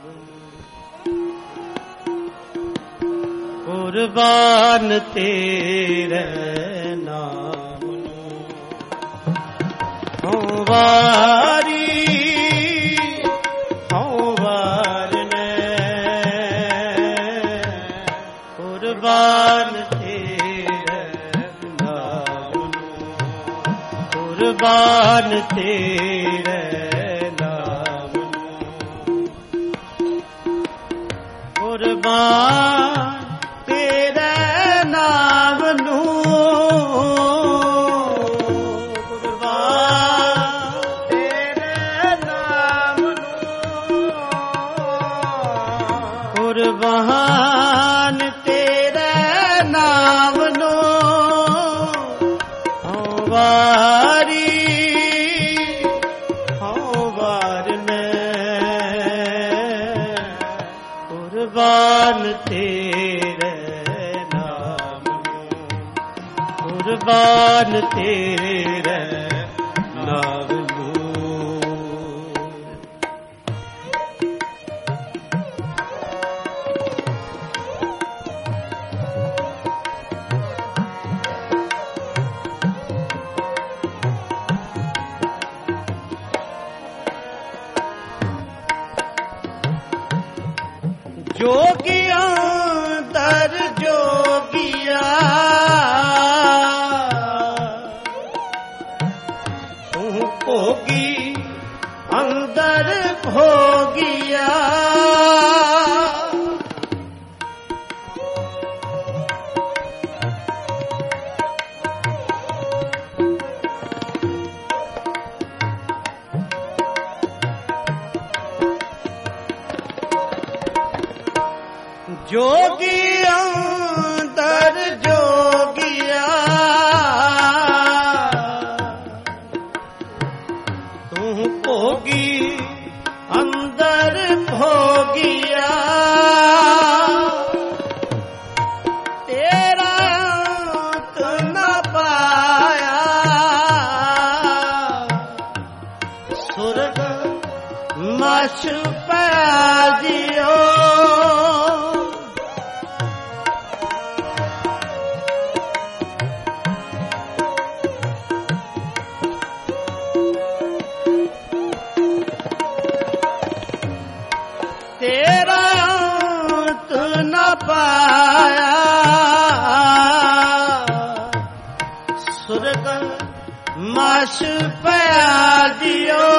ਕੁਰਬਾਨ ਤੇਰੇ ਨਾਮ। ਹਉ ਵਾਰੀ ਕੁਰਬਾਨ ਤੇਰੇ ਨਾਮ, ਕੁਰਬਾਨ ਤੇਰੇ ਨਾਮ, ਕੁਰਬਾਨ ਤੇਰੇ ਨਾਮ ਨੂੰ, ਕੁਰਬਾਨ ਤੇਰੇ ਨਾਮ ਨੂੰ, ਕੁਰਬਾਨ ਨਾਮ ਨੂੰ। ਹਉ ਵਾਰੀ ਹਉ ਵਾਰਨੇ, ਕੁਰਬਾਨ ਤੇਰੇ ਨਾਮ ਨੂੰ, ਕੁਰਬਾਨ ਤੇਰੇ ਨਾਮ ਨੂੰ। ਜੋਗੀਆਂ ਦਰ ਜੋਗੀਆ, ਤੂੰ ਭੋਗੀ ਅੰਦਰ ਭੋਗੀਆ, ਜੋਗੀ ਅੰਦਰ ਜੋਗੀਆ, ਤੂੰ ਭੋਗੀ ਅੰਦਰ ਭੋਗੀਆ, ਤੇਰਾ ਅੰਤ ਨ ਪਾਇਆ, ਸੁਰਗ ਮਛ ਪਿਆ ਜਿਉ, ਤੇਰਾ ਅੰਤ ਨ ਪਾਇਆ, ਸੁਰਗ ਮਛ ਪਿਆ ਜਿਉ।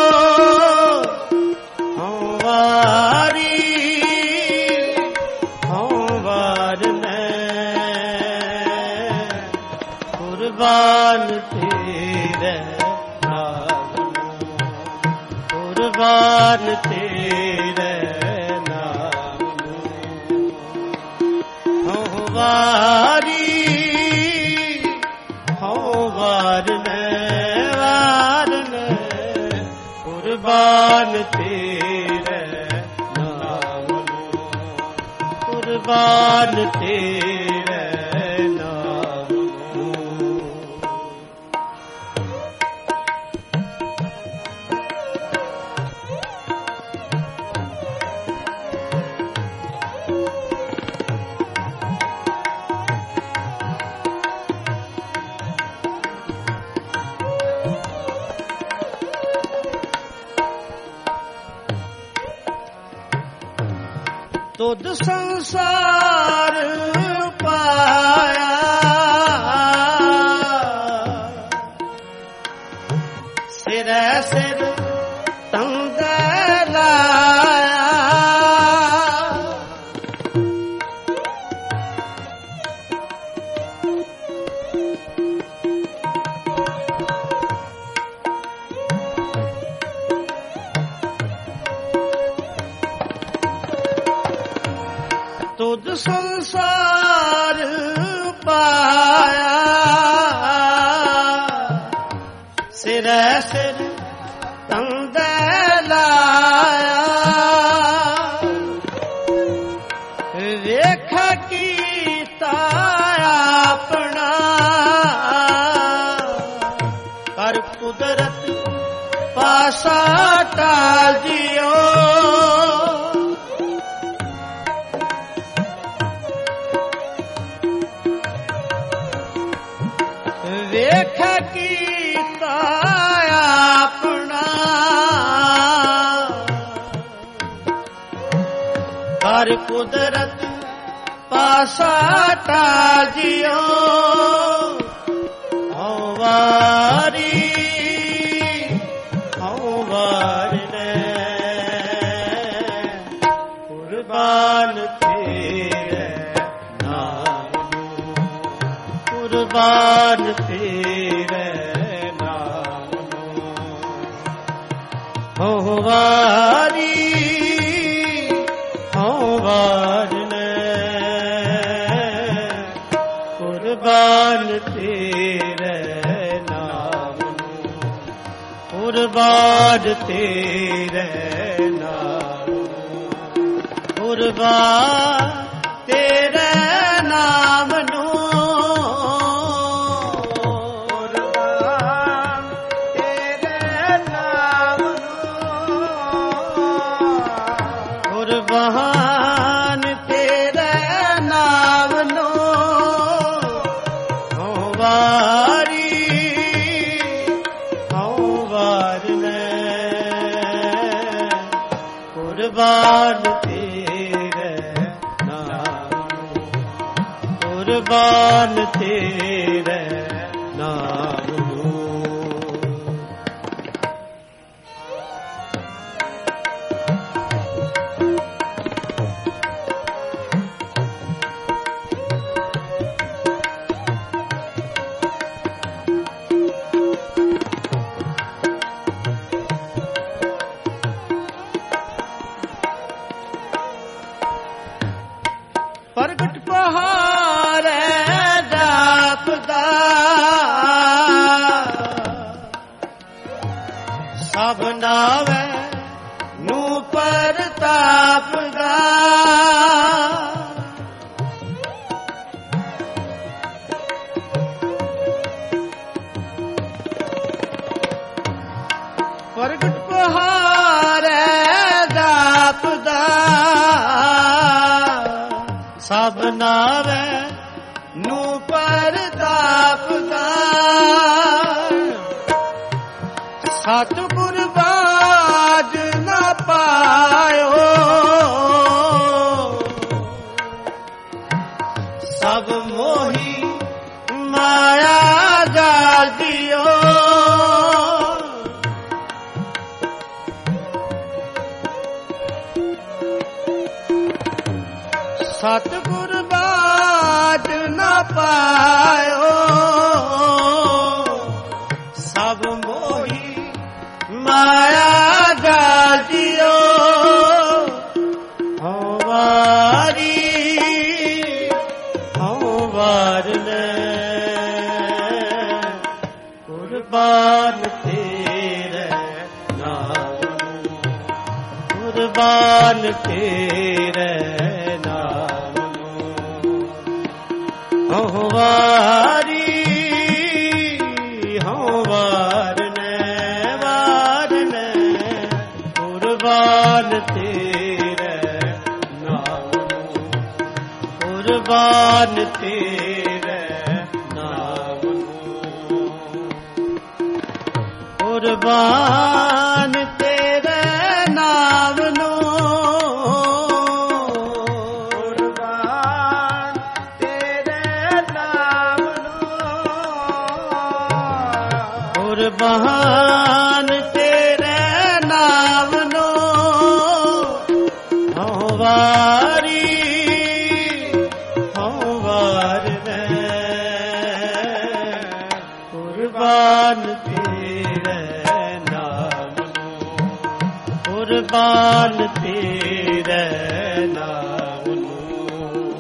ਹਉ ਵਾਰੀ ਹਉ ਵਾਰਨੇ, ਕੁਰਬਾਨ ਤੇਰੇ ਨਾਮ ਨੂੰ, ਕੁਰਬਾਨ ਤੇਰੇ ਨਾਮ ਨੂੰ। ਹਉ ਵਾਰੀ ਹਉ ਵਾਰਨੇ, ਵਾਰਨੇ, ਕੁਰਬਾਨ ਤੇਰੇ ਨਾਮ ਨੂੰ, ਕੁਰਬਾਨ ਤੇਰੇ ਨਾਮ ਨੂੰ। ਤੁਧ ਸੰਸਾਰ ਪਾਇਆ ਸਿਰੈ ਸਿਰ ਤੰਦੇ ਲਾਇਆ। ਤੁਧ ਸੰਸਾਰ ਪਾਇਆ ਸਿਰੈ ਸਿਰ ਤੰਦੇ ਲਾਇਆ। ਵੇਖ ਕੀਤਾ ਆਪਣਾ ਕਰ ਕੁਦਰਤ ਪਾਸਾ ਟਾਲ ਦਿਓ। ਵੇਖ ਕੀਤਾ ਆਪਣਾ ਕਰ ਕੁਦਰਤ ਪਾਸਾ ਟਾਜਿਓ। ਹਉ ਵਾਰੀ ਹਉ ਵਾਰਨੇ ਕੁਰਬਾਨ ਤੇਰੇ ਨਾਮ ਨੂੰ। ਕੁਰਬਾਨ ਤੇਰੇ ਨਾਮ ਨੂੰ। ਹਉ ਵਾਰੀ ਹਉ ਵਾਰਨੇ ਕੁਰਬਾਨ ਤੇਰੇ ਨਾਮ ਨੂੰ। ਕੁਰਬਾਨ ਤੇਰੇ ਨਾਮ ਨੂੰ। ਕੁਰਬਾਨ ਤੇਰੇ ਨਾਮ ਨੂੰ। ਕੁਰਬਾਨ ਤੇਰੇ ਨਾਮ ਨੂੰ। ਹਉ ਵਾਰੀ ਹਉ ਵਾਰਨੇ ਕੁਰਬਾਨ ਤੇਰੇ ਨਾਮ ਨੂੰ। ਕੁਰਬਾਨ ਤੇਰੇ ਨਾਮ ਨੂੰ। ਪ੍ਰਗਟ ਪਹਾੜੈ ਜਾਪਦਾ ਸਭ ਨਾਵੇ ਨੂੰ ਪਰਤਾਪਦਾ। ਪ੍ਰਗਟ ਪਹਾੜੈ ਜਾਪਦਾ ਸਭ ਨਾਵੇ ਨੂੰ ਪਰਤਾਪਦਾ। ਸਤਿਗੁਰ ਬਾਝ ਨਾ ਪਾਇਓ ਸਭ ਮੋਹੀ ਮਾਇਆ ਜਾਲ ਦਿਓ। ਸਤਿਗੁਰ ਬਾਝ ਨਾ ਪਾਇਓ ਸਭ ਮੋਹੀ ਮਾਇਆ ਜਾਲ ਦਿਓ। ਹਉ ਵਾਰੀ ਹਉ ਵਾਰਨੇ ਕੁਰਬਾਨ ਤੇਰੇ ਨਾਮ ਨੂੰ। ਕੁਰਬਾਨ ਤੇਰੇ ਨਾਮ ਨੂੰ। ਕੁਰਬਾਨ ਤੇਰੇ ਨਾਮ ਨੂੰ, ਕੁਰਬਾਨ ਤੇਰੇ ਨਾਮ ਨੂੰ, ਕੁਰਬਾਨ ਤੇਰੇ ਨਾਮ ਨੂੰ, ਕੁਰਬਾਨ ਤੇਰੇ ਨਾਮ ਨੂੰ, ਕੁਰਬਾਨ ਤੇਰੇ ਨਾਮ ਨੂੰ, ਹਉ ਵਾਰੀ ਹਉ ਵਾਰ ਮੈਂ, ਕੁਰਬਾਨ ਤੇਰੇ ਨਾਮ ਨੂੰ, ਕੁਰਬਾਨ ਤੇਰੇ ਨਾਮ ਨੂੰ।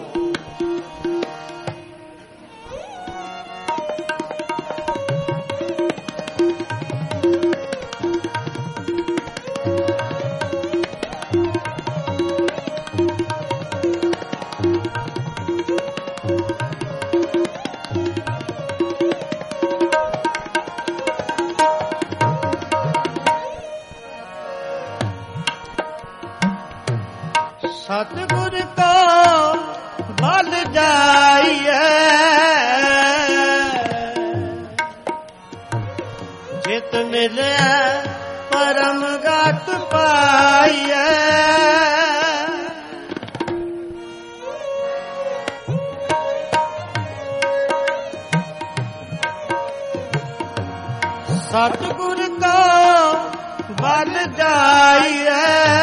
ਸਤਿਗੁਰ ਕੋ ਬਲ ਜਾਈਐ, ਜਿਤ ਮਿਲਿਆ ਪਰਮ ਗਤ ਪਾਈਐ। ਸਤਿਗੁਰ ਕੋ ਬਲ ਜਾਈਐ,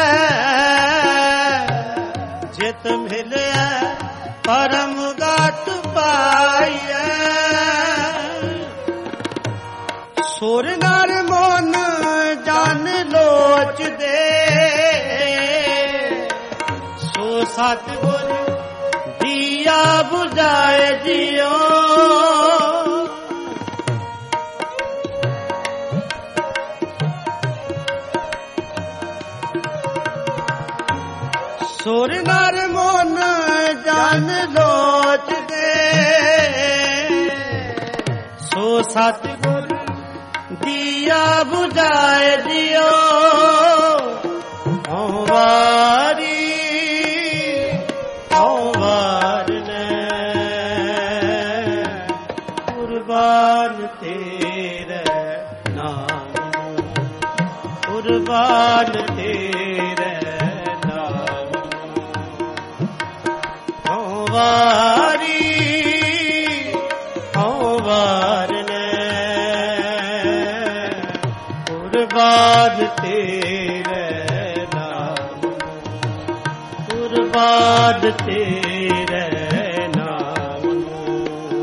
ਜਿਤ ਮਿਲਿਆ ਪਰਮ ਗਤ ਪਾਈਐ। ਸੁਰ ਨਰ ਮਨ ਜਨ ਲੋਚਦੇ, ਸੋ ਸਤਿਗੁਰ ਦੀਆ ਬੁਝਾਏ ਜਿਉ। ਸੁਰ ਨਰ ਮਨ ਜਨ ਲੋਚਦੇ, ਸੋ ਸਤਿਗੁਰ ਦੀਆ ਬੁਝਾਏ ਜਿਉ। ਹਉ ਵਾਰੀ ਹਉ ਵਾਰ ਮੈਂ, ਕੁਰਬਾਨ ਤੇਰੇ ਨਾਮ ਨੂੰ, ਕੁਰਬਾਨ ਤੇਰੇ ਵਾਰੀ ਹਉ ਵਾਰ ਮੈਂ, ਕੁਰਬਾਨ ਤੇਰੇ ਨਾਮ ਨੂੰ, ਕੁਰਬਾਨ ਤੇਰੇ ਨਾਮ ਨੂੰ।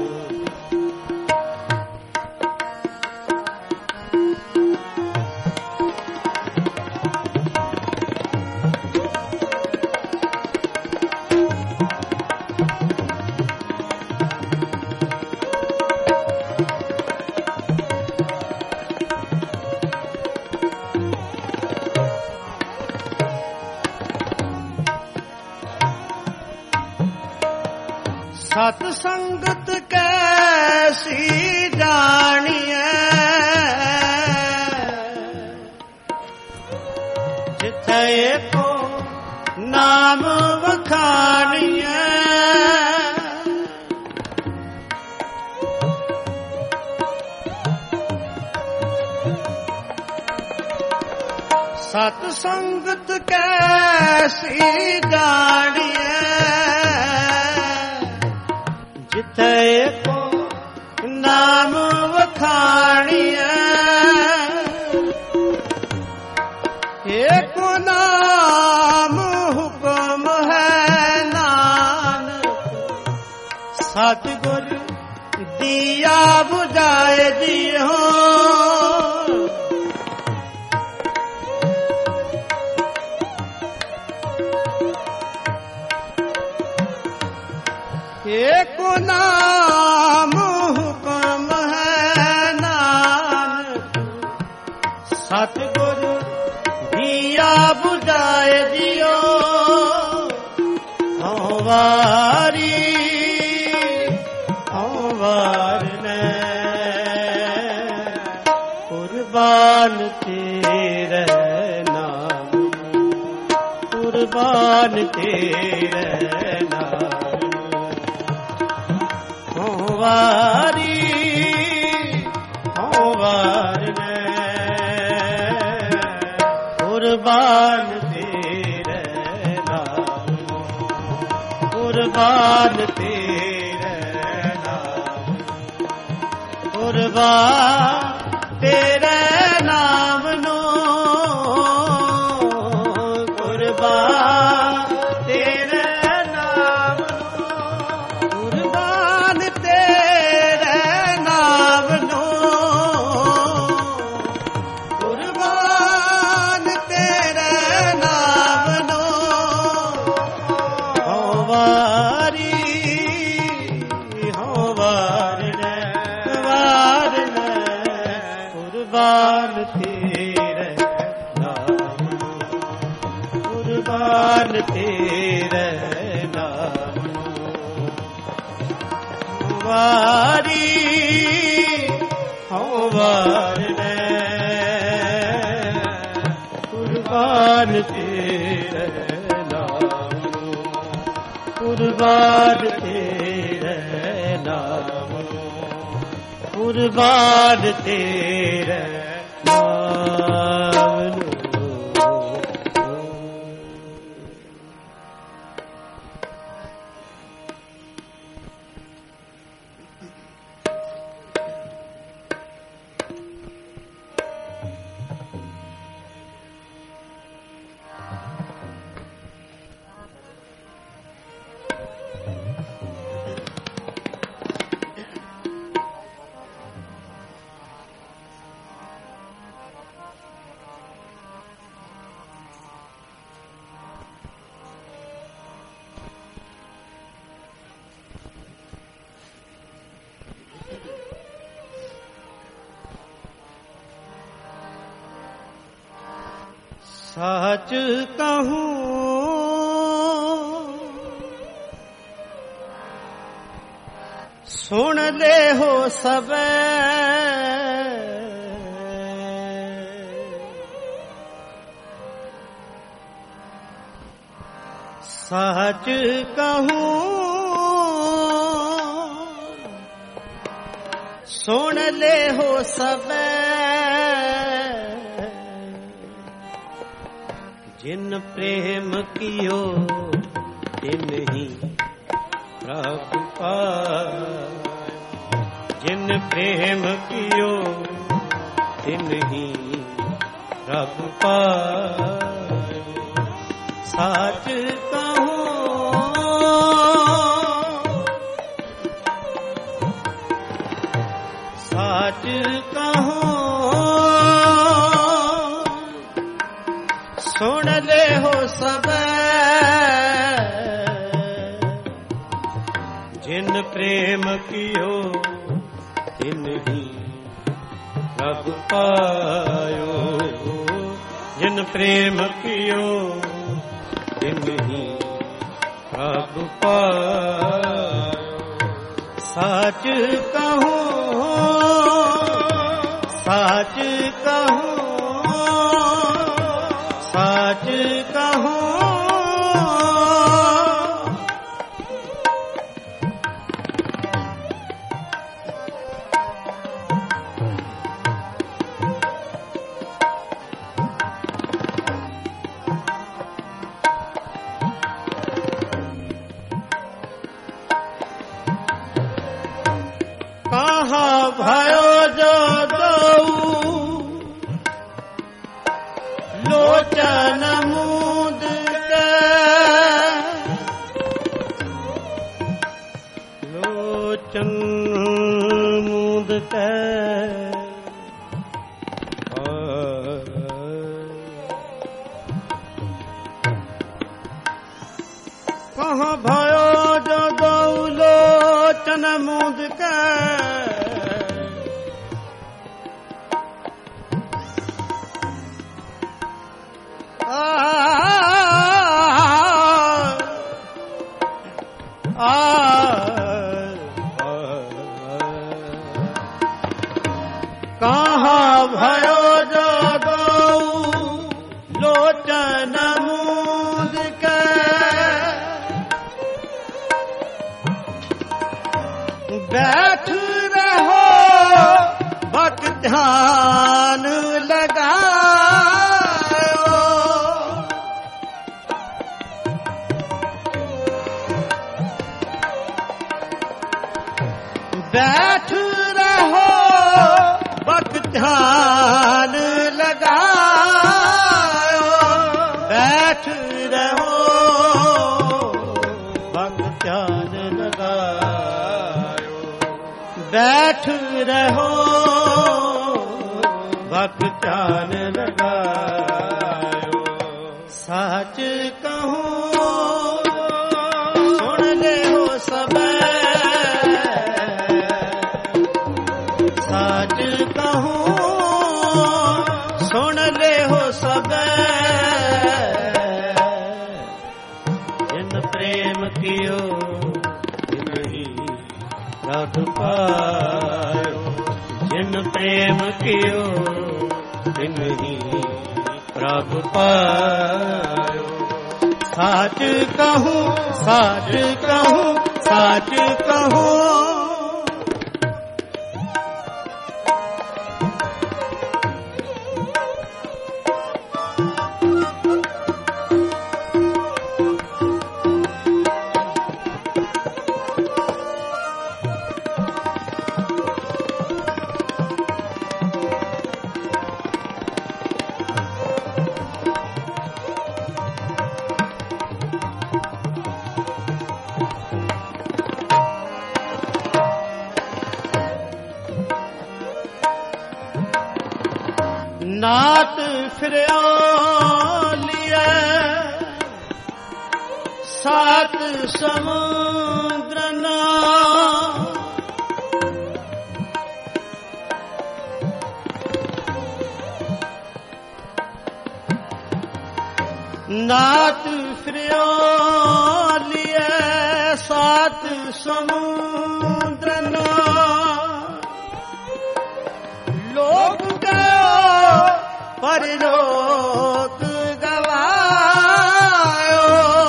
ਸਤ ਸੰਗਤ ਕੈਸੀ ਜਾਣੀਐ, ਜਿੱਥੇ ਏਕੋ ਨਾਮ ਵਖਾਣੀਐ। ਸਤ ਸੰਗਤ ਕੈਸੀ ਜਾਣੀਐ, ਜਿੱਥੇ ਕੋ ਨਾਮ ਵਖਾਣੀਐ। ਏਕੋ ਨਾਮ ਹੁਕਮ ਹੈ ਨਾਨਕ, ਸਤਿਗੁਰ ਦੀਆ ਬੁਝਾਏ ਜਿਉ। ਏਕੋ ਨਾਮ ਹੁਕਮ ਹੈ ਨਾਨਕ, ਸਤਿਗੁਰ ਦੀਆ ਬੁਝਾਏ ਜਿਉ। ਹਉ ਵਾਰੀ ਹਉ ਵਾਰ ਮੈਂ, ਕੁਰਬਾਨ ਤੇਰੇ ਨਾਮ ਨੂੰ, कुर्बान तेरे नाम हो वारी हो वार ने कुर्बान तेरे नाम कुर्बान तेरे नाम कुर्बान तेरे नाम नो कुर्बान तेरे नाम नो कुर्बान तेरे नाम नो कुर्बान तेरे नाम नो हो वारी हो वार ने वार ने कुर्बान तेरे नाम कुर्बान तेरे नाम वारी हो वार ने कुर्बान तेरे नाम कुर्बान तेरे नाम कुर्बान तेरे नाम सच कहूँ सुन ले हो सबे सच कहूँ सुन ले हो सबे जिन प्रेम कियो तिन ही प्रभु पाए जिन प्रेम कियो तिन ही प्रभु पाए सच कहूँ सच कहूँ सुन ले हो सब जिन प्रेम कियो तिन ही प्रभु पायो जिन प्रेम कियो तिन ही प्रभु पायो सच कहूँ सच कहूँ सच कहूँ कहाँ भयो जो दऊ लोचन मूद के लोचन मूद के कहाँ भयो जो दऊ लोचन मूद के कहाँ भयो जो दऊ लोचन मूद ध्यान लगायो। बैठ रहो बक ध्यान लगायो। बैठ रहो बक ध्यान लगायो। बैठ रहो बक ध्यान लगायो। सच कहूं सुन ले हो सब, सच कहूं सुन ले हो सब। जिन प्रेम कियो तिन्हि प्रभ पायो। जिन प्रेम कियो तिन्हि प्रभ पायो। सच कहूं सच कहूं सच कहूं। नात फिरयो लिया सात समुद्र ना। नात फिरयो लिया सात समुद्र ना। लोक परलोक गवायो।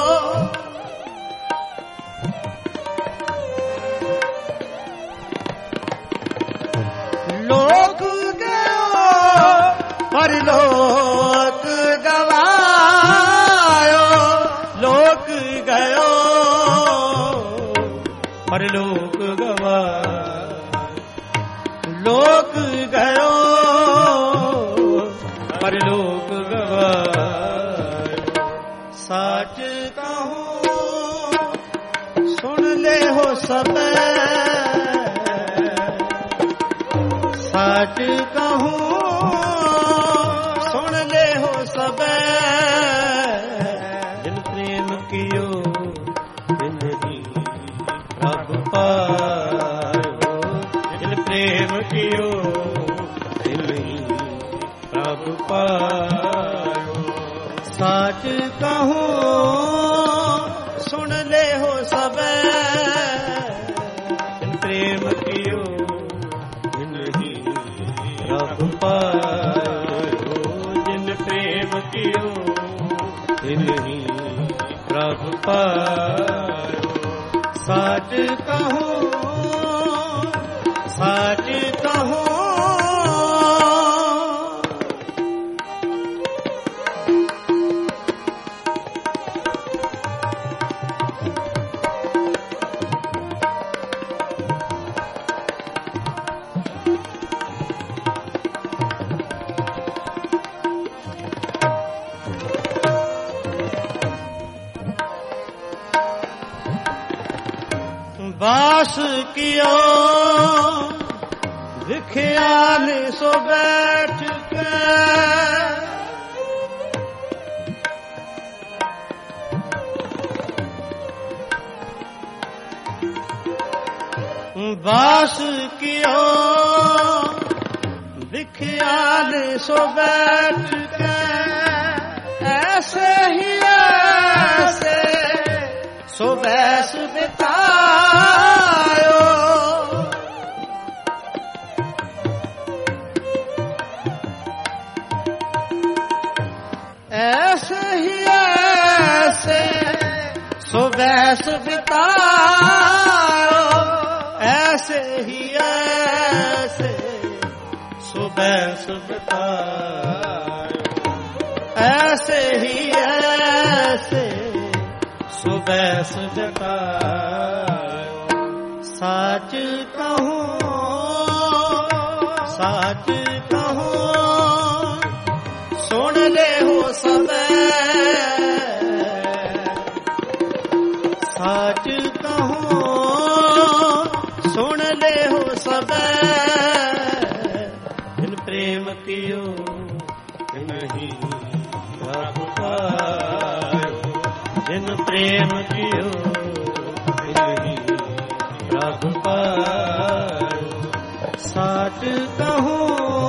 लोक गयो परलोक गवायो। लोक गयो परलोक गवायो। लोक गयो परलोक गवायो। सच कहूं सुन ले हो सब, सच कहूं सुन ले हो सब। जिन प्रेम कियो तिन्हि प्रभ पायो। जिन प्रेम कियो तिन्हि प्रभ पायो। सच कहूं सुन ले हो सब। जिन प्रेम कियो तिन्हि प्रभ पायो। जिन प्रेम कियो तिन्हि प्रभ पायो। सच कहूं सच कहूं। वास कियो विख्याल सो बैठ के। वास कियो विख्याल सो बैठ के। ऐसे ही ऐसे सो बैस बितायो। ऐसे ही ऐसे सो बैस बितायो। ऐसे ही ऐसे सो सुबह सुबह ऐसे ही ऐसे सुबह सुबह साच कहूँ साच कहूँ सुन ले हो सब साच कहूँ सुन ले हो सब जिन प्रेम कियो नहीं प्रभु पायो जिन प्रेम कियो नहीं प्रभु पायो साच कहूँ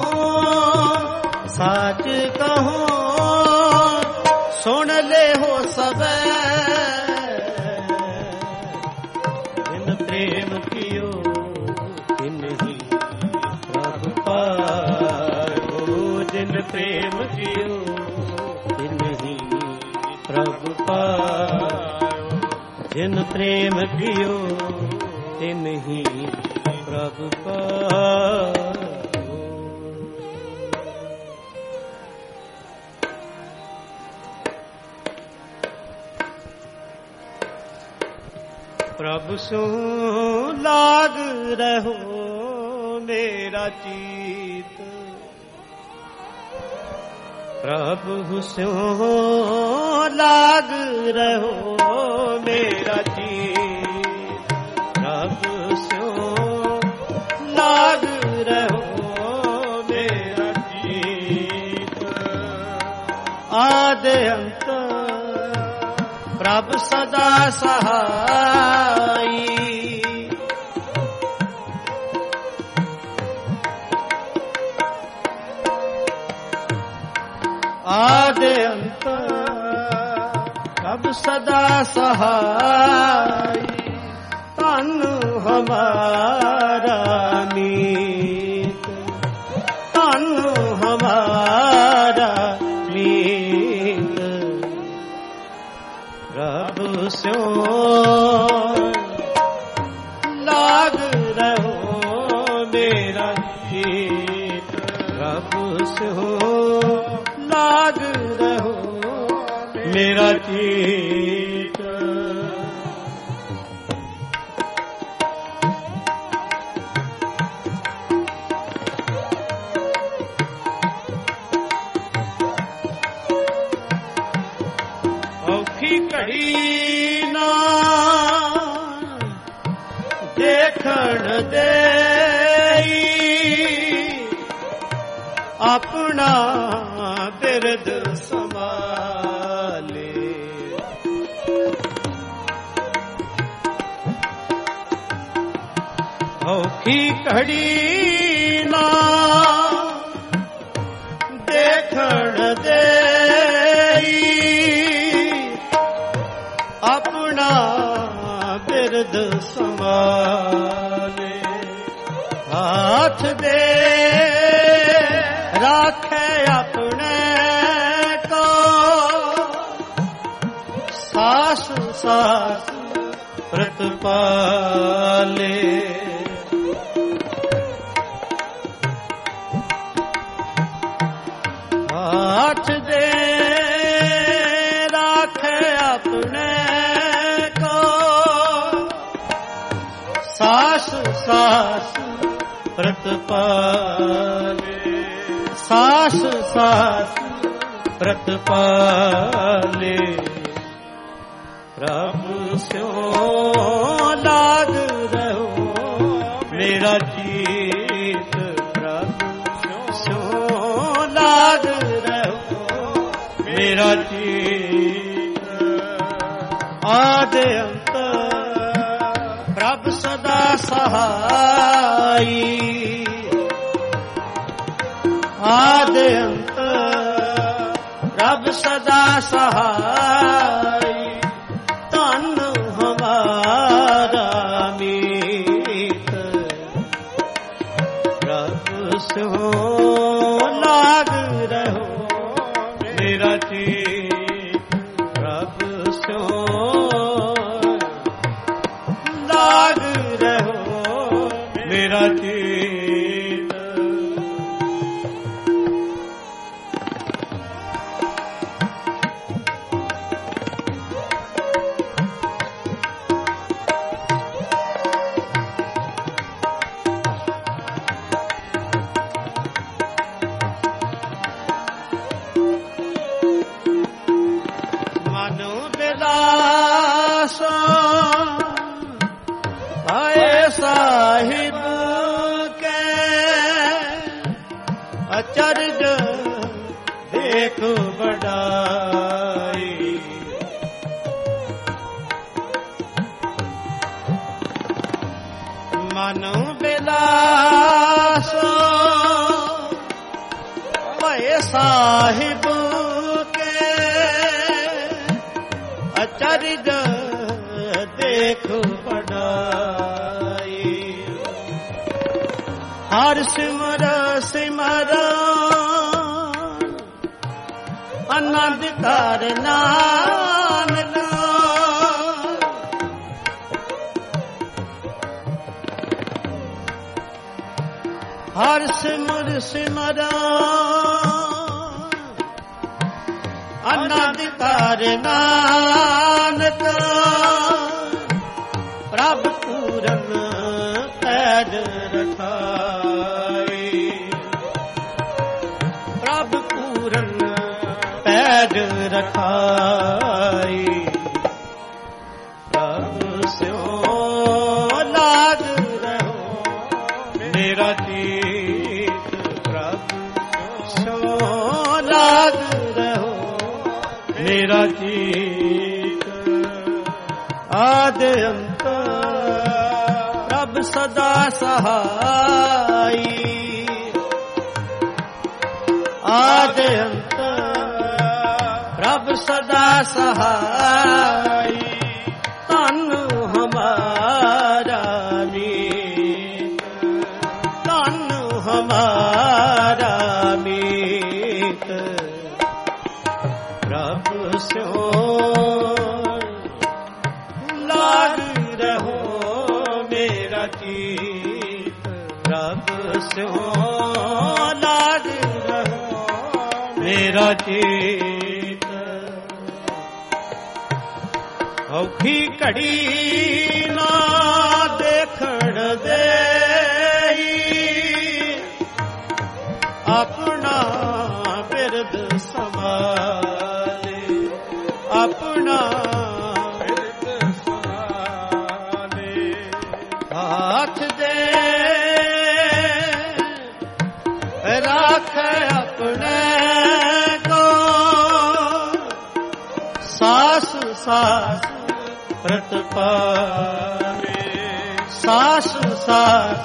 साच कहूँ सुन ले हो सब जिन प्रेम कियो नहीं प्रभु पायो जिन प्रेम कियो नहीं प्रभु पायो जिन प्रेम कियो नहीं प्रभु पायो। प्रभु सो लाग रहो मेरा चीत प्रभु सो लाग रहो मेरा चीत प्रभु सो लाग रहो मेरा चीत आदि अंत प्रभु सदा सहाई आदि अंत प्रभु सदा सहाई तन हमारा मीत तन हमारा मीत प्रभु स्यो लाग रहो मेरा चीत प्रभु स्यो लाग रहो मेरा चीत औखी कड़ी ना देखण दे अपना बिरद संभाले औखी कड़ी ना देखण दे अपना बिरद संभाले हाथ दे राखे अपने को सास सास प्रतिपाले हाथ दे राखे अपने को सास सास प्रतिपाले सास सास प्रतिपाले प्रभु स्यो लाग रहो मेरा चीत प्रभु स्यो लाग रहो मेरा चीत आदि अंत प्रभु सदा सहाई आदि अंत प्रभु सदा सहाई तन हमारा मीत प्रभु सो लाग रहो मेरा चीत प्रभु सो लाग रहो मेरा चीत ਸਾਹਿਬ ਕੇ ਅਚਰਜ ਦੇਖ ਪੜਾਈ। ਹਰ ਸਿਮਰ ਸਿਮਰ ਆਨੰਦ ਕਰ ਨਾਨਕ। ਹਰ ਸਿਮਰ ਸਿਮਰ ਆਨੰਦ ਕਰ ਨਾਨਕ। ਪ੍ਰਭ ਪੂਰਨ ਪੈਜ ਰਖਾਈ। ਪ੍ਰਭ ਪੂਰਨ ਪੈਜ ਰਖਾਈ। ਪ੍ਰਭ ਸਿਓ ਲਾਗ ਰਹੋ ਮੇਰਾ ਚੀਤ। ਪ੍ਰਭ ਸਿਓ ਲਾਗ ਰਹੋ ਮੇਰਾ ਚੀਤ। ਆਦ ਅੰਤ ਪ੍ਰਭ ਸਦਾ ਸਹਾਈ। ਆਦ ਅੰਤ ਪ੍ਰਭ ਸਦਾ ਸਹਾਈ। ਧਨ ਹਮਾਰਾ ਮੀਤ। ਧਨ ਹਮਾਰਾ ਮੀਤ। ਪ੍ਰਭ ਸਿਓ ਲਾਗ ਰਹੋ ਮੇਰਾ ਚੀਤ। ਪ੍ਰਭ ਸਿਓ ਲਾਗ ਰਹੋ ਮੇਰਾ ਚੀਤ। ਔਖੀ ਘੜੀ ਨਾ ਦੇਖਣ ਦੇਈ। ਆਪਣਾ ਬਿਰਦ ਸੰਭਾਲੇ। ਆਪਣਾ ਬਿਰਦ ਸੰਭਾਲੇ। ਹੱਥ ਦੇ ਰੱਖ ਆਪਣੇ ਕੋ। ਸਾਸ ਸਾਸ ਪ੍ਰਤਪਾਲੇ। ਸਾਸ ਸਾਸ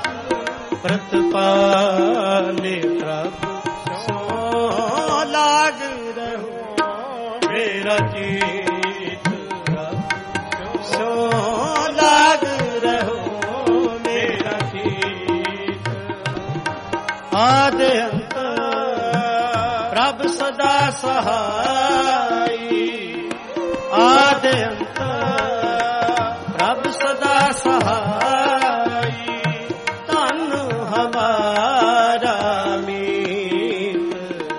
ਪ੍ਰਤਪਾਲੇ। ਪ੍ਰਭ ਸੋ ਲਾਗ ਰਹੋ ਮੇਰਾ ਚੀਤ। ਪ੍ਰਭ ਸੋ ਲਾਗ ਰਹੋ ਮੇਰਾ ਚੀਤ। ਆਦ ਅੰਤ ਪ੍ਰਭ ਸਦਾ ਸਹਾਈ। ਆਦ ਅੰਤ ਪ੍ਰਭ ਸਦਾ ਸਹਾਈ। ਧਨ ਹਮਾਰਾ ਮੀਤ।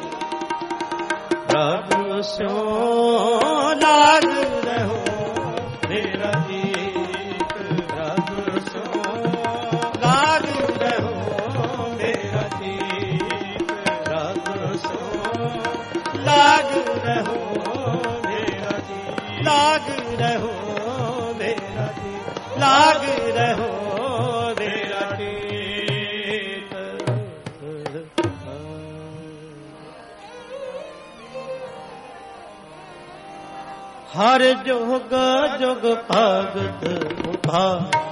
ਪ੍ਰਭ ਸਿਓ ਲਾਗ ਰਹੋ ਮੇਰਾ ਚੀਤ। ਪ੍ਰਭ ਸਿਓ ਲਾਗ ਰਹੋ ਮੇਰਾ ਚੀਤ। ਪ੍ਰਭ ਸਿਓ ਲਾਗ ਰਹੋ ਮੇਰਾ ਚੀਤ। ਲਾਗ ਰਹੋ ਮੇਰਾ ਚੀਤ। ਲਾਗ ਰਹੋ ਮੇਰਾ ਚੀਤ। ਹਰ ਜੁਗ ਜੁਗ ਭਗਤ ਉਠਾ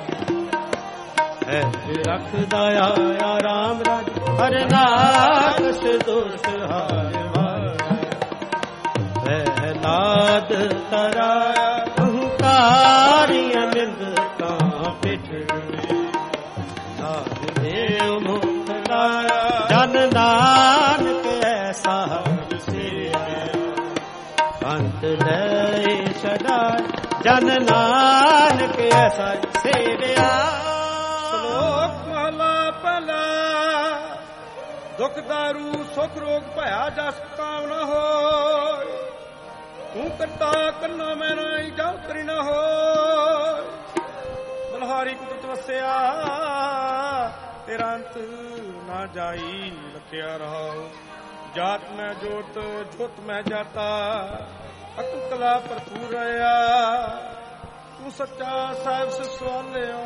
ਹੈ ਰਖਦਾ ਆਇਆ ਰਾਮ ਰਾਜ। ਹਰ ਨਾਕਸ ਦੁਸ਼ਟ ਹਾਰ ਨਾਦ ਤਰਾਇਆ। ਅਹੰਕਾਰੀਆਂ ਨਿੰਦ ਕਾਂ ਪਿਠ ਨਾਦ ਦੇਵ ਮੁਖ ਲਾਇਆ। ਜਨ ਨਾਨਕ ਐਸਾ ਸਿਰਿਆ। ਅੰਤ ਲੈ ਸਦਾ ਜਨ ਨਾਨਕ ਐਸਾ ਸਿਰਿਆ। ਸ਼ਲੋਕ ਮਹਲਾ ਪਹਿਲਾ। ਦੁਖ ਦਾਰੂ ਸੁਖ ਰੋਗ ਭਇਆ ਜਸ ਕਾਮਨਾ ਹੋਇ। ਤੂੰ ਕੱਟਾ ਕੰਨਾ ਮੈਂ ਨਾਈ ਜਾ ਕਰੀ ਨਾ ਹੋਇ। ਬਲਹਾਰੀ ਕੁਦਰਤ ਵਸਿਆ ਤੇਰਾ ਅੰਤ ਨਾ ਜਾਈ ਲਖਿਆ ਰਹਾਉ। ਜਾਤ ਮੈਂ ਜੋਤ ਜੋਤ ਮੈਂ ਜਾਤਾ। ਅਕਲ ਕਲਾ ਭਰਪੂਰ ਰਹਾ। ਤੂੰ ਸੱਚਾ ਸਾਹਿਬ ਸਵਾਲਿਓ।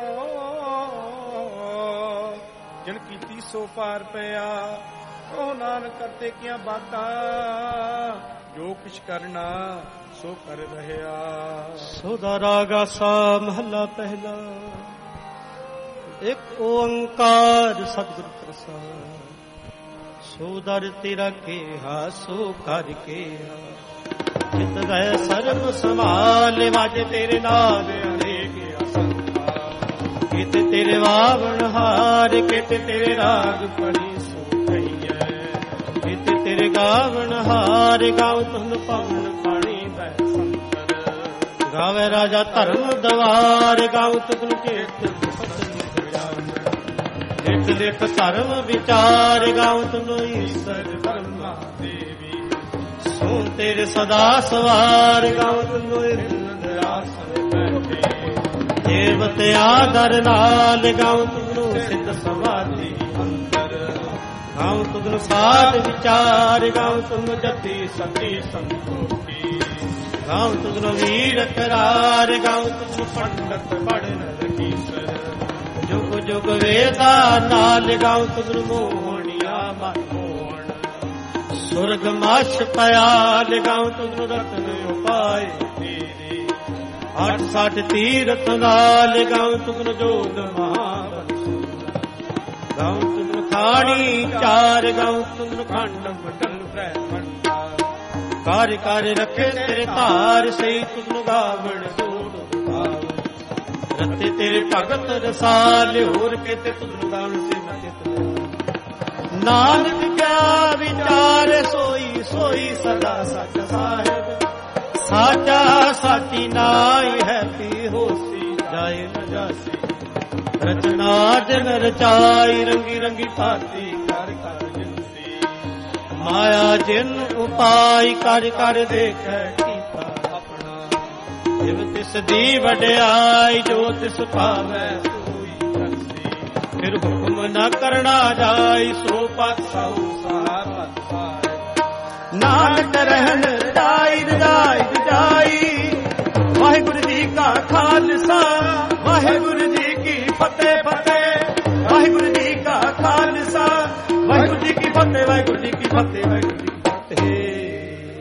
ਜਿਨ ਕੀਤੀ ਸੋ ਪਾਰ ਪਿਆ। ਉਹ ਨਾਨਕ ਕਰਤੇ ਕੀਆਂ ਬਾਤਾਂ। ਜੋ ਕੁਛ ਕਰਨਾ ਸੋ ਕਰ ਰਹਿਆ। ਸੋਦਾ ਰਾਗਾ ਸਾ ਮਹਲਾ ਪਹਿਲਾ। ਇੱਕ ਓੰਕਾਰ ਸਤਿਗੁਰ ਪ੍ਰਸਾਦ। ਸੋ ਦਰ ਤੇਰਾ ਕੇਹਾ ਸੋ ਕਰ ਕੇਹਾ ਚਿਤ ਰਹਿ ਸਰਬ ਸੰਭਾਲ ਵਾਜੇ ਤੇਰੇ ਨਾਮ ਅਨੇਕ ਅਸੰਖਾ ਕਿਤੇ ਤੇਰੇ ਵਾਵਣ ਹਾਰ ਕਿਤੇ ਤੇਰੇ ਰਾਗ ਪੜੀ ਸੋ ਕਹੀਐ ਕਿਤੇ ਤੇਰੇ ਗਾਵਣ ਹਾਰ ਗਾਉ ਤੁਨ ਪਵਨ ਪਾਣੀ ਬੈ ਸੰਤਰ ਗਾਵੇ ਰਾਜਾ ਧਰਮ ਦਵਾਰ ਗਾਉ ਤੁਨ ਚੇਤ ਲਿਖ ਲਿਖ ਧਰਮ ਵਿਚਾਰ ਗਾਉ ਤੁਨ ਈਸ਼ਰ ਬ੍ਰਹਮਾ ਦੇਵੀ ਸੁਣ ਤੇਰੇ ਸਦਾ ਸਵਾਰ ਗਾਉ ਤੁਨ ਇੰਦਰਾਸਨ ਬੈਠੇ ਦੇਵਤ ਆਦਰ ਨਾਲ ਗਾਉ ਤੁਨ ਸਿੱਧ ਸਮਾਧੀ ਅੰਤਰ ਗਾਉ ਤੁਨ ਸਾਧ ਵਿਚਾਰ ਗਾਉ ਤੁਨ ਜਤੀ ਸਤੀ ਸੰਤੋਖੀ ਗਾਉ ਤੁਨ ਵੀਰ ਕਰਾਰ ਗਾਉ ਤੁਨ ਪੰਡਤ ਪੜਨ ਰਖੀਸਰ ਜੁਗ ਜੁਗ ਵੇਦਾ ਨਾਲ ਗਾਉ ਤੁਨ ਮੋਹਣੀਆ ਮਨ ਮੋਹਣ ਸੁਰਗ ਮਾਛ ਪਿਆਲ ਗਾਉ ਤੁਨ ਰਤਨ ਉਪਾਏ ਤੇਰੇ ਅੱਠ ਸੱਠ ਤੀਰਥ ਨਾਲ ਗਾਉ ਤੁਨ ਜੋਗ ਮਹਾਬਲ ਗਾਉ ਤੁਨ ਖਾਣੀ ਚਾਰ ਗਾਉ ਤੁਨ ਖੰਡ ਮਟਲ ਬ੍ਰਹਮੰਡਾ ਕਰ ਕਰ ਰੱਖੇ ਤੇਰੇ ਧਾਰ ਸਹੀ ਤੁਨ ਗਾਵਣ ਜੋੜ ਭਾਵ ਰਤੇ ਤੇਰੇ ਭਗਤ ਰਸਾਲ ਹੋਰ ਕਿਤੇ ਤੁਨ ਗਾਵਣ ਸੇ ਮਤਿ ਨਾਨਕ ਕਿਆ ਵਿਚਾਰ ਸੋਈ ਸੋਈ ਸਦਾ ਸਚ ਸਾਹਿਬ ਸਾਚਾ ਸਾਚੀ ਨਾਈ ਹੈ ਪੀ ਹੋਸੀ ਜਾਏ ਨ ਜਾਸੀ ਰਚਨਾ ਜਨ ਰਚਾਈ ਰੰਗੀ ਰੰਗੀ ਭਾਤੀ ਕਰ ਕਰ ਜਿੰਸੀ ਮਾਇਆ ਜਿਨ ਉਪਾਈ ਕਰ ਕਰ ਦੇਖੈ ਕੀਤਾ ਆਪਣਾ ਜਿਵ ਤਿਸ ਦੀ ਵਡਿਆਈ ਜੋ ਤਿਸ ਭਾਵੈ ਸੋਈ ਕਰਸੀ ਫਿਰ ਹੁਕਮ ਨ ਕਰਨਾ ਜਾਈ ਸੋ ਪਤ ਸਉ ਸਾਰ ਨਾਨਕ ਰਹਿਣ ਰਜਾਈ ਰਜਾਈ ਰਜਾਈ ਵਾਹਿਗੁਰੂ ਜੀ ਕਾ ਖਾਲਸਾ ਵਾਹਿਗੁਰੂ ਜੀ ਕੀ ਫਤਿਹ ਫਤਿਹ ਵਾਹਿਗੁਰੂ ਜੀ ਕਾ ਖਾਲਸਾ ਵਾਹਿਗੁਰੂ ਜੀ ਕੀ ਫਤਿਹ ਵਾਹਿਗੁਰੂ ਜੀ ਕੀ ਫਤਿਹ ਵਾਹਿਗੁਰੂ ਜੀ